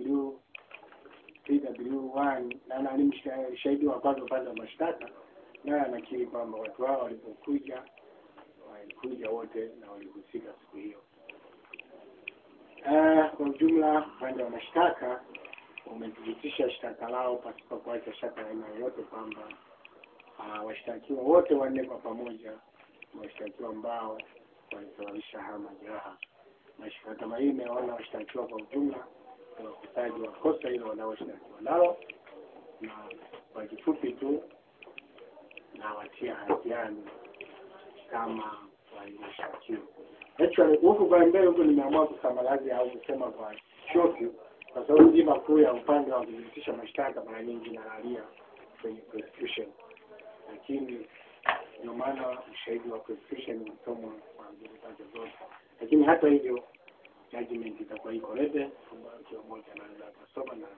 PW1 na nani shahidi wa kwanza upande wa mashtaka, naye anakiri kwamba watu hao walipokuja walikuja wote na walihusika siku hiyo. Kwa ujumla upande wa mashtaka umethibitisha shtaka lao pasipo kuacha shaka aina yoyote kwamba washtakiwa wote wanne kwa pamoja washtakiwa ambao walisababisha haya majeraha. Mahakama hii imeona washtakiwa kwa ujumla na wakusaji wa kosa hilo wanaoshtakiwa nao, na kwa kifupi tu na watia hatiani kama walivyoshtakiwa. Actually huku kwa mbele huku nimeamua kusamalazi au kusema kwa shoki, kwa sababu jima kuu ya upande wa kudhibitisha mashtaka mara nyingi inalalia kwenye prosecution, lakini ndio maana ushahidi wa prosecution unasomwa kwa njia zake zote. Lakini hata hivyo judgment itakuwa iko lete ambayo kila mmoja anaweza kusoma na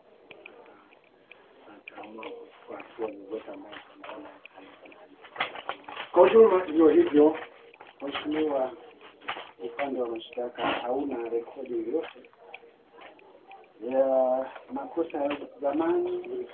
akaamua kwa hatua zote ambazo tunaona. Kwa ujumla ndio hivyo. Mheshimiwa, upande wa mashtaka hauna rekodi yoyote ya makosa ya zamani.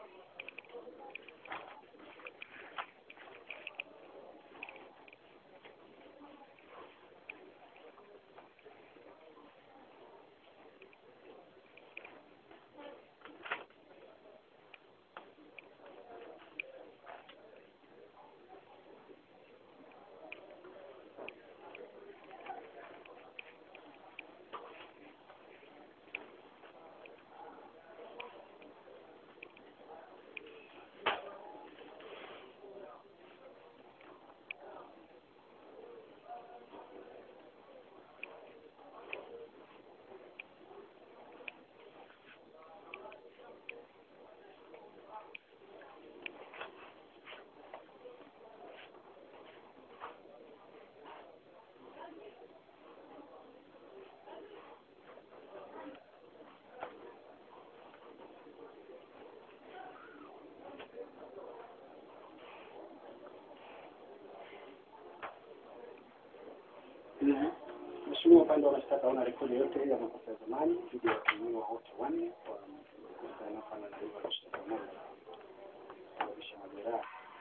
Mheshimiwa, upande wa mashtaka hauna rekodi yoyote ya makosa ya zamani dhidi ya watuhumiwa wote wanne kwa makosa yanayofanana na hivyo mashtaka moja kusababisha majeraha.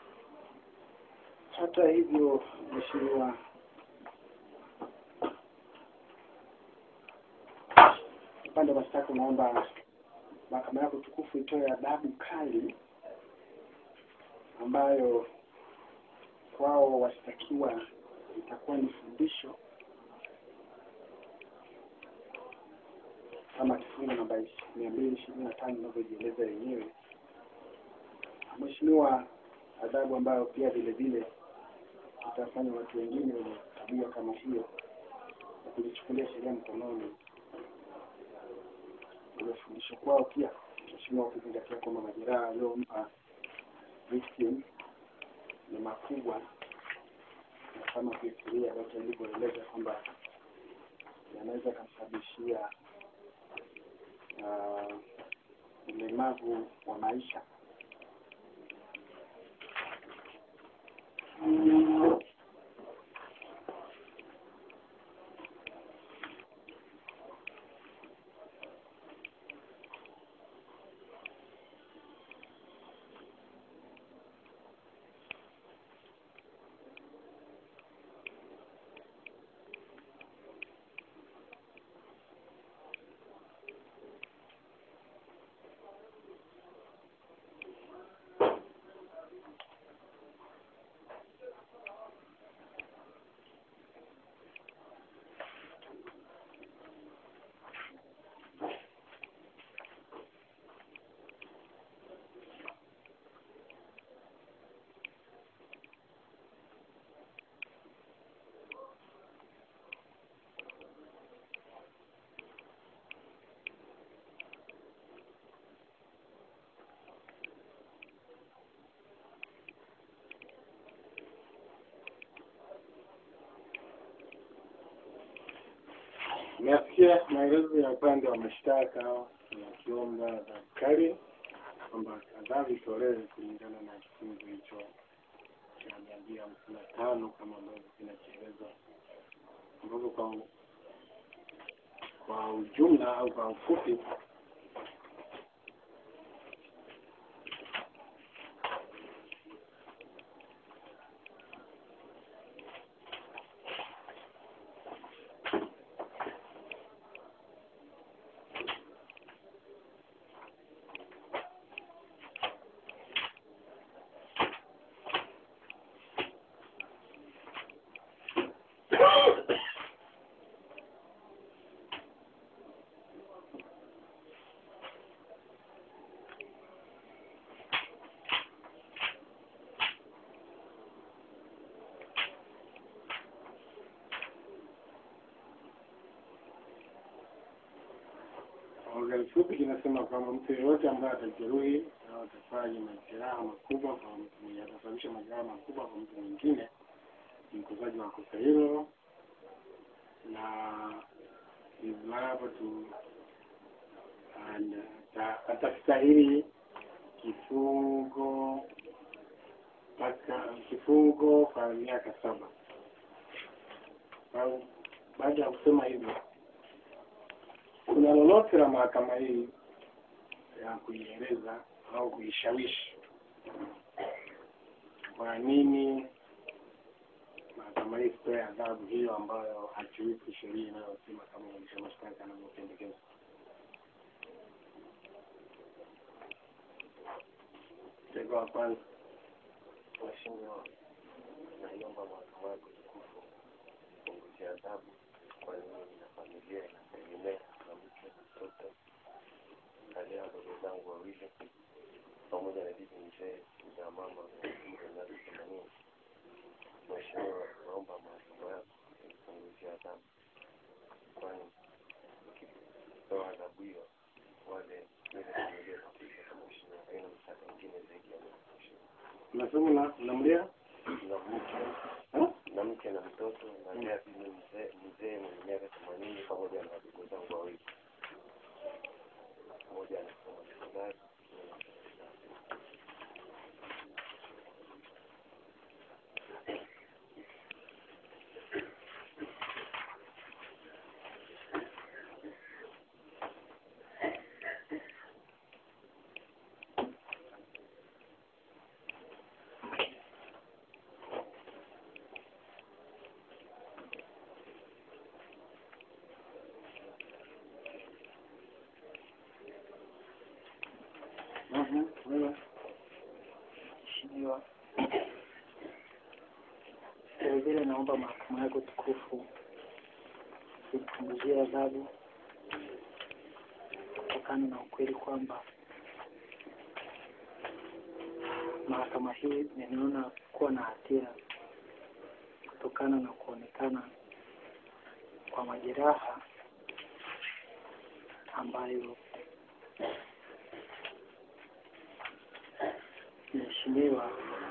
Hata hivyo, Mheshimiwa, upande wa mashtaka naomba mahakama yako tukufu itoe adhabu kali ambayo kwao washtakiwa itakuwa ni fundisho, kama kifungu namba 225 inavyojieleza yenyewe. Mheshimiwa, adhabu ambayo pia vile vile itafanya watu wengine wenye tabia kama hiyo kuchukulia sheria mkononi. Kufundisha kwao pia mheshimiwa kuzingatia kwamba majeraha aliyompa victim ni makubwa, na kama kifikiria watu walivyoeleza kwamba yanaweza kusababishia ulemavu wa maisha. Nasikia maelezo ya upande wa mashtaka wakiomba askari kwamba adhabu itolewe kulingana na kifungu hicho cha 255 kama ambavyo kinaelezwa, ambapo kwa ujumla au kwa ufupi kifupi kinasema kwamba mtu yeyote ambaye atajeruhi au atafanya majeraha makubwa kwa mtu mwingine, atasababisha majeraha makubwa kwa mtu mwingine, ni mkosaji wa kosa hilo, na hapo tu atastahili kifungo kwa miaka 7. Baada ya kusema hivyo, kuna lolote la mahakama hii ya kuieleza au kuishawishi kwa nini mahakama hii itoe adhabu hiyo ambayo hakiuki sheria inayosema kama mwendesha mashtaka anavyopendekeza? Kwa kwanza, mheshimiwa, naomba mahakama kutukufu kupunguzia adhabu kwa mimi na familia inategemea na mke, mtoto, kalea wadogo zangu wawili pamoja na bibi mzee na mama na 80. Mheshimiwa, naomba mahakama yako kupunguzia adhabu, kwani ukitoa adhabu hiyo wale familia katika mheshimiwa haina msaada mwingine zaidi ya mheshimiwa. Nasema namlia na mke na mtoto na lea bibi mzee mwenye miaka 80 pamoja na wadogo zangu wawili. Moja anasoma sekondari. Mheshimiwa, vile naomba mahakama yako tukufu kupunguzie adhabu kutokana na ukweli kwamba mahakama hii ninaona kuwa na hatia kutokana na kuonekana kwa majeraha ambayo mheshimiwa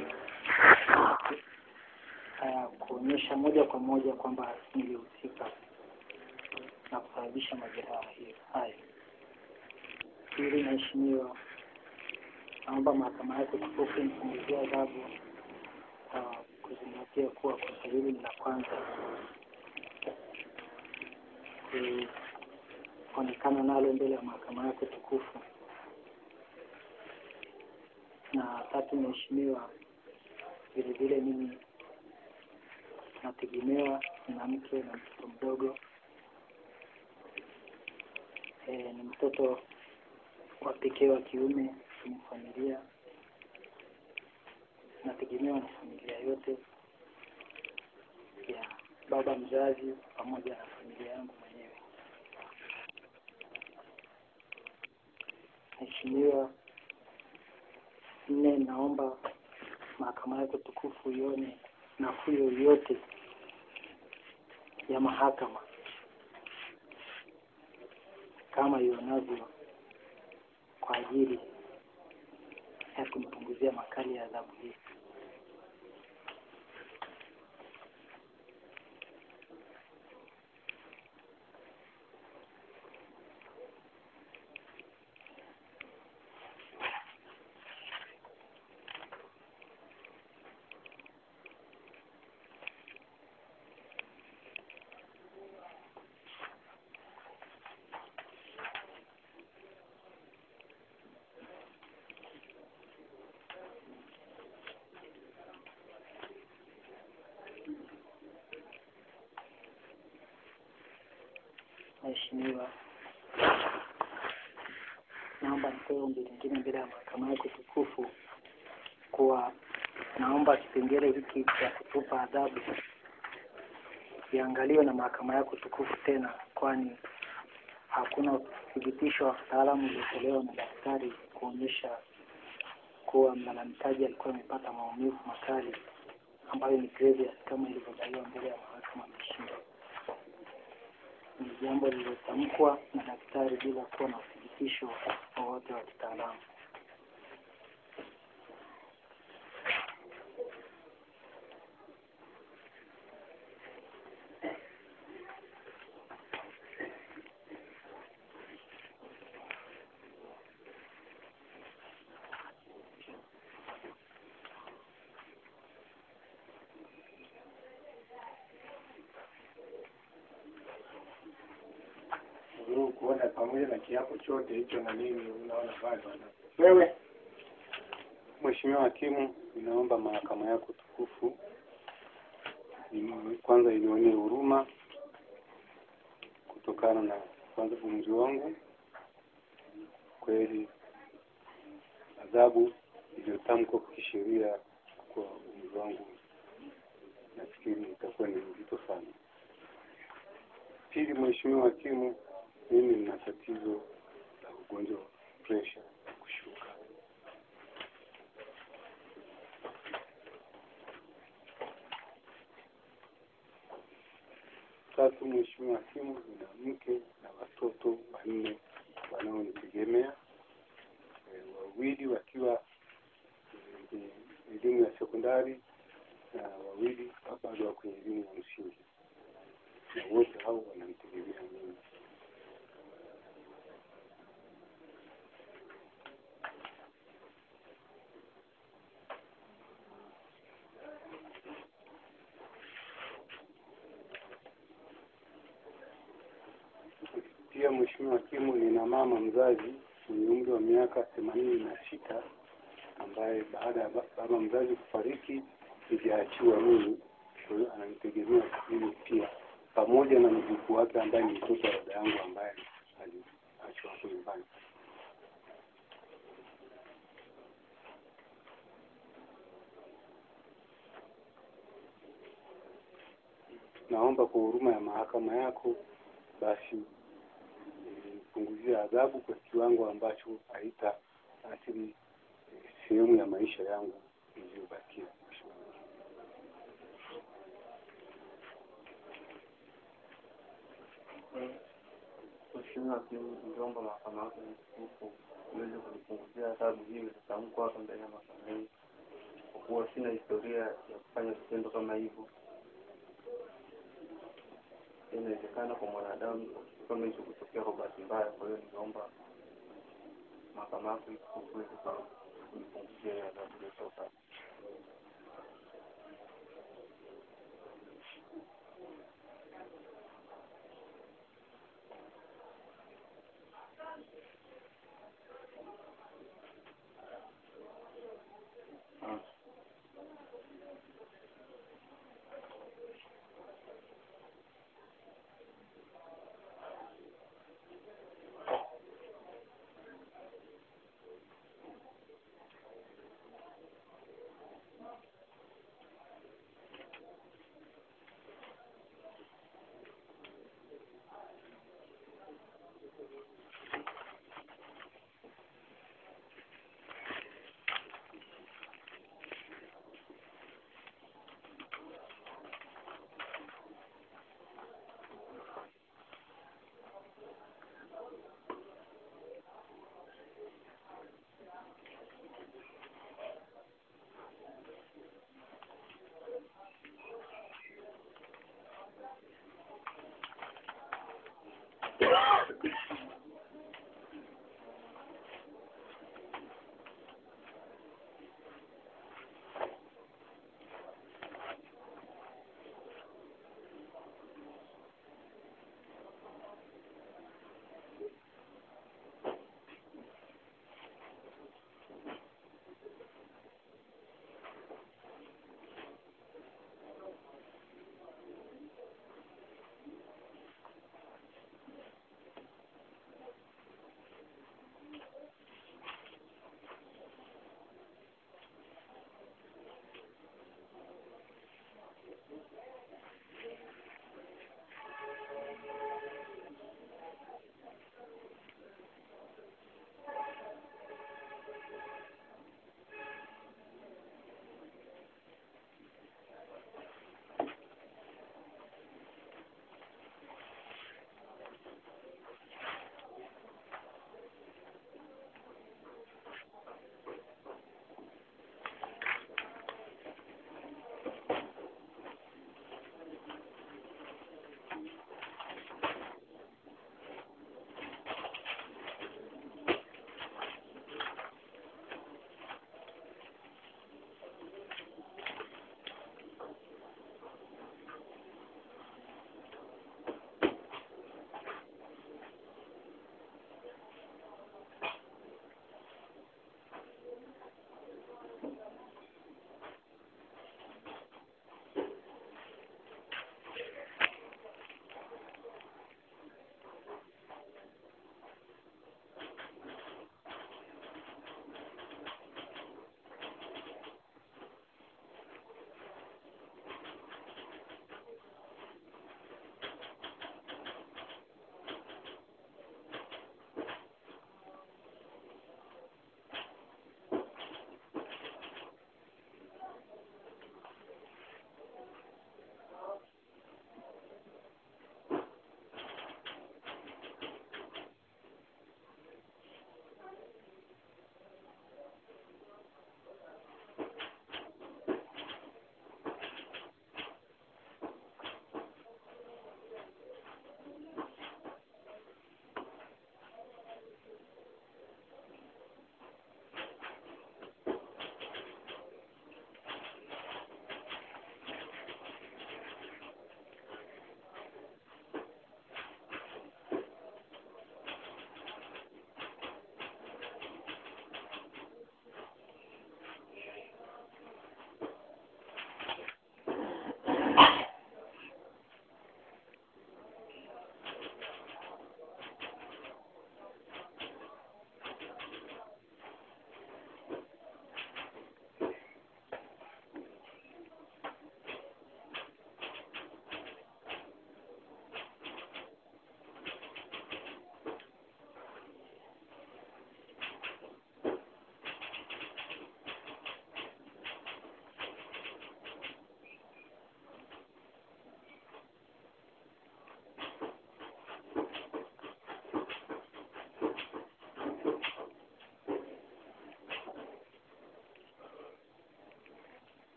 kuonyesha moja kwa moja kwamba nilihusika na kusababisha majeraha hayo. Ili mheshimiwa, naomba mahakama yako tukufu nipunguzie adhabu kuzingatia kuwa kosa hili ni la kwanza kuonekana nalo mbele ya mahakama yako tukufu. Na tatu, mheshimiwa, vile vile mimi nategemewa, nina mke na mtoto mdogo. Ni mtoto wa pekee wa kiume kwenye familia. Nategemewa na familia yote ya baba mzazi pamoja na familia yangu mwenyewe. Mheshimiwa, naomba mahakama yako tukufu ione nafuu yoyote ya mahakama kama ionavyo kwa ajili ya kumpunguzia makali ya adhabu hii. Mheshimiwa, naomba nitoe ombi lingine mbele ya mahakama yako tukufu kuwa naomba kipengele hiki cha kutupa adhabu kiangaliwe na mahakama yako tukufu tena, kwani hakuna uthibitisho wa kitaalamu uliotolewa na daktari kuonyesha kuwa mlalamikaji alikuwa amepata maumivu makali ambayo ni grievous kama ilivyodaiwa mbele ya mahakama. Mheshimiwa, ni jambo lililotamkwa na daktari bila kuwa na uthibitisho wowote wa kitaalamu. Kuona pamoja na kiapo chote hicho na nini, unaona bado wewe. Mheshimiwa Hakimu, ninaomba mahakama yako tukufu kwanza inione huruma kutokana na kwanza umri wangu. Kweli adhabu iliyotamkwa kisheria kwa umri wangu nafikiri itakuwa ni nzito sana. Pili, Mheshimiwa Hakimu, mimi nina tatizo la ugonjwa wa pressure kushuka. Tatu, Mheshimiwa Hakimu, nina mke na watoto 4 wanaonitegemea, wawili wakiwa elimu ya sekondari na wawili bado kwenye elimu ya msingi, na wote hao wananitegemea mimi. Pia Mheshimiwa Hakimu, nina mama mzazi mwenye umri wa miaka 86 ambaye baada ya baba mzazi kufariki niliachiwa mimi, kwa hiyo ananitegemea mimi pia, pamoja na mjukuu wake ambaye ni mtoto wa dada yangu ambaye aliachwa hapo nyumbani. Naomba kwa huruma ya mahakama yako basi punguzia adhabu kwa kiwango ambacho haitaathiri sehemu ya maisha yangu iliyobakia. Mheshimiwa Hakimu, tungeomba mahakama yako tukufu iweze kunipunguzia adhabu hiyo iliyotamkwa hapa mbele ya mahakama hii, kwa kuwa sina historia ya kufanya vitendo kama hivyo. Inawezekana kwa mwanadamu kama hicho kutokea kwa bahati mbaya. Kwa hiyo ningeomba mahakama yako tukufu iweze kunipunguzia adhabu iliyotoka.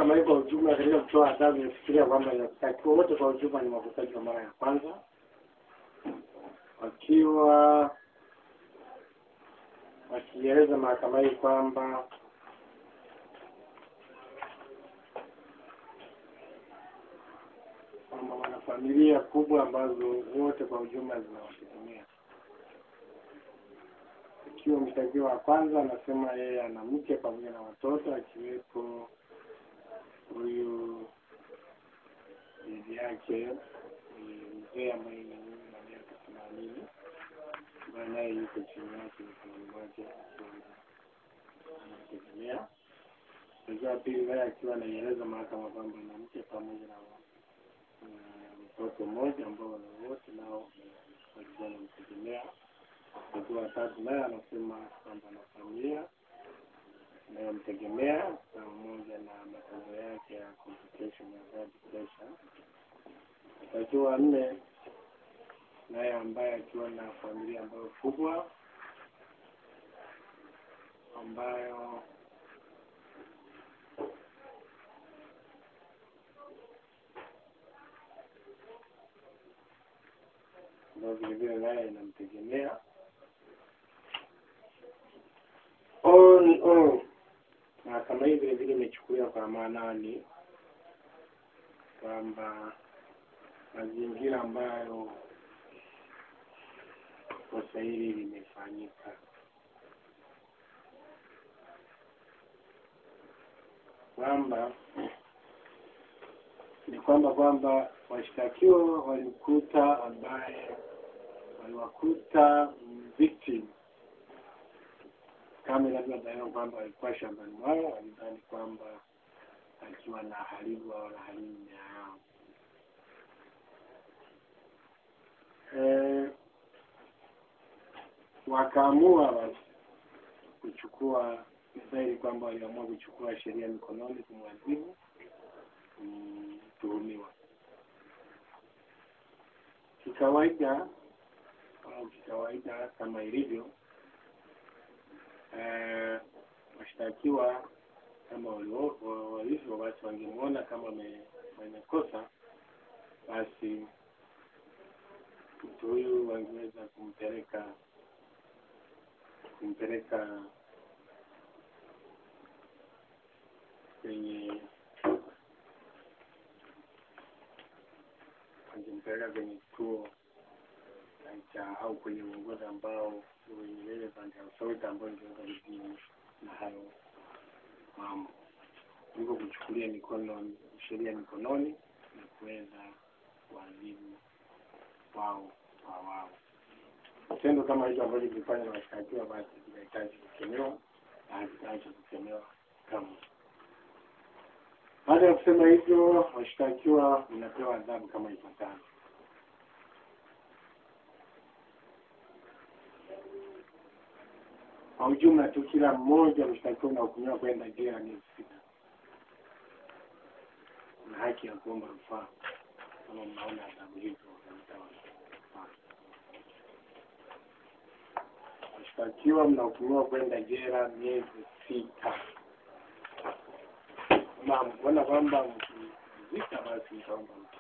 mahakama hii kwa ujumla katika kutoa adhabu inafikiria kwamba inatakiwa wote kwa ujumla ni makosaji wa mara ya kwanza, wakieleza mahakama hii kwamba wana familia kubwa ambazo wote kwa ujumla zinawategemea. Ikiwa mshtakiwa wa kwanza anasema yeye ana mke pamoja na watoto, akiwepo huyu bibi yake mzee ambaye ni na miaka 80, ambaye naye yuko chini yake mkononi mwake anategemea. Mzee pili naye akiwa anaieleza mahakama kwamba ana mke pamoja na mtoto mmoja ambao wote nao walikuwa wanamtegemea. Mtu wa tatu naye anasema kwamba ana familia inayomtegemea pamoja na matatizo yake ya complication ya blood pressure. Mtu wa nne naye ambaye akiwa na familia ambayo kubwa ambayo vile naye inamtegemea. Mahakama hii vile vile imechukulia kwa maanani kwamba mazingira ambayo kosa hili limefanyika, kwamba washtakiwa waliwakuta victim kama inavyodaiwa kwamba alikuwa shambani mwao, walidhani kwamba akiwa na haribu au na haribu mimea yao. Wakaamua basi kuchukua, dhahiri kwamba waliamua kuchukua sheria mikononi kumwadhibu mtuhumiwa. Kikawaida kama ilivyo, washtakiwa kama walivyo basi wangemuona kama mwenye kosa, basi mtu huyu wangeweza kumpeleka kwenye kituo au kwenye uongozi ambao wenye relevant authority ambao ingeweza kudili na hayo mambo. Hivyo kuchukulia sheria mikononi na kuweza kuadhibu wao. Kitendo kama hicho ambacho kilifanywa na washtakiwa basi kinahitaji kukemewa na hakitaacha kukemewa kama. Baada ya kusema hivyo, washtakiwa wanapewa adhabu kama ifuatavyo. Kwa ujumla tu kila mmoja mshtakiwa anahukumiwa kwenda jela miezi 6. Na haki ya kuomba rufaa kama mnaona adhabu hizo zinatolewa. Mshtakiwa mnahukumiwa kwenda jela miezi 6. Mbona kwamba mkizika basi mtaomba mtu.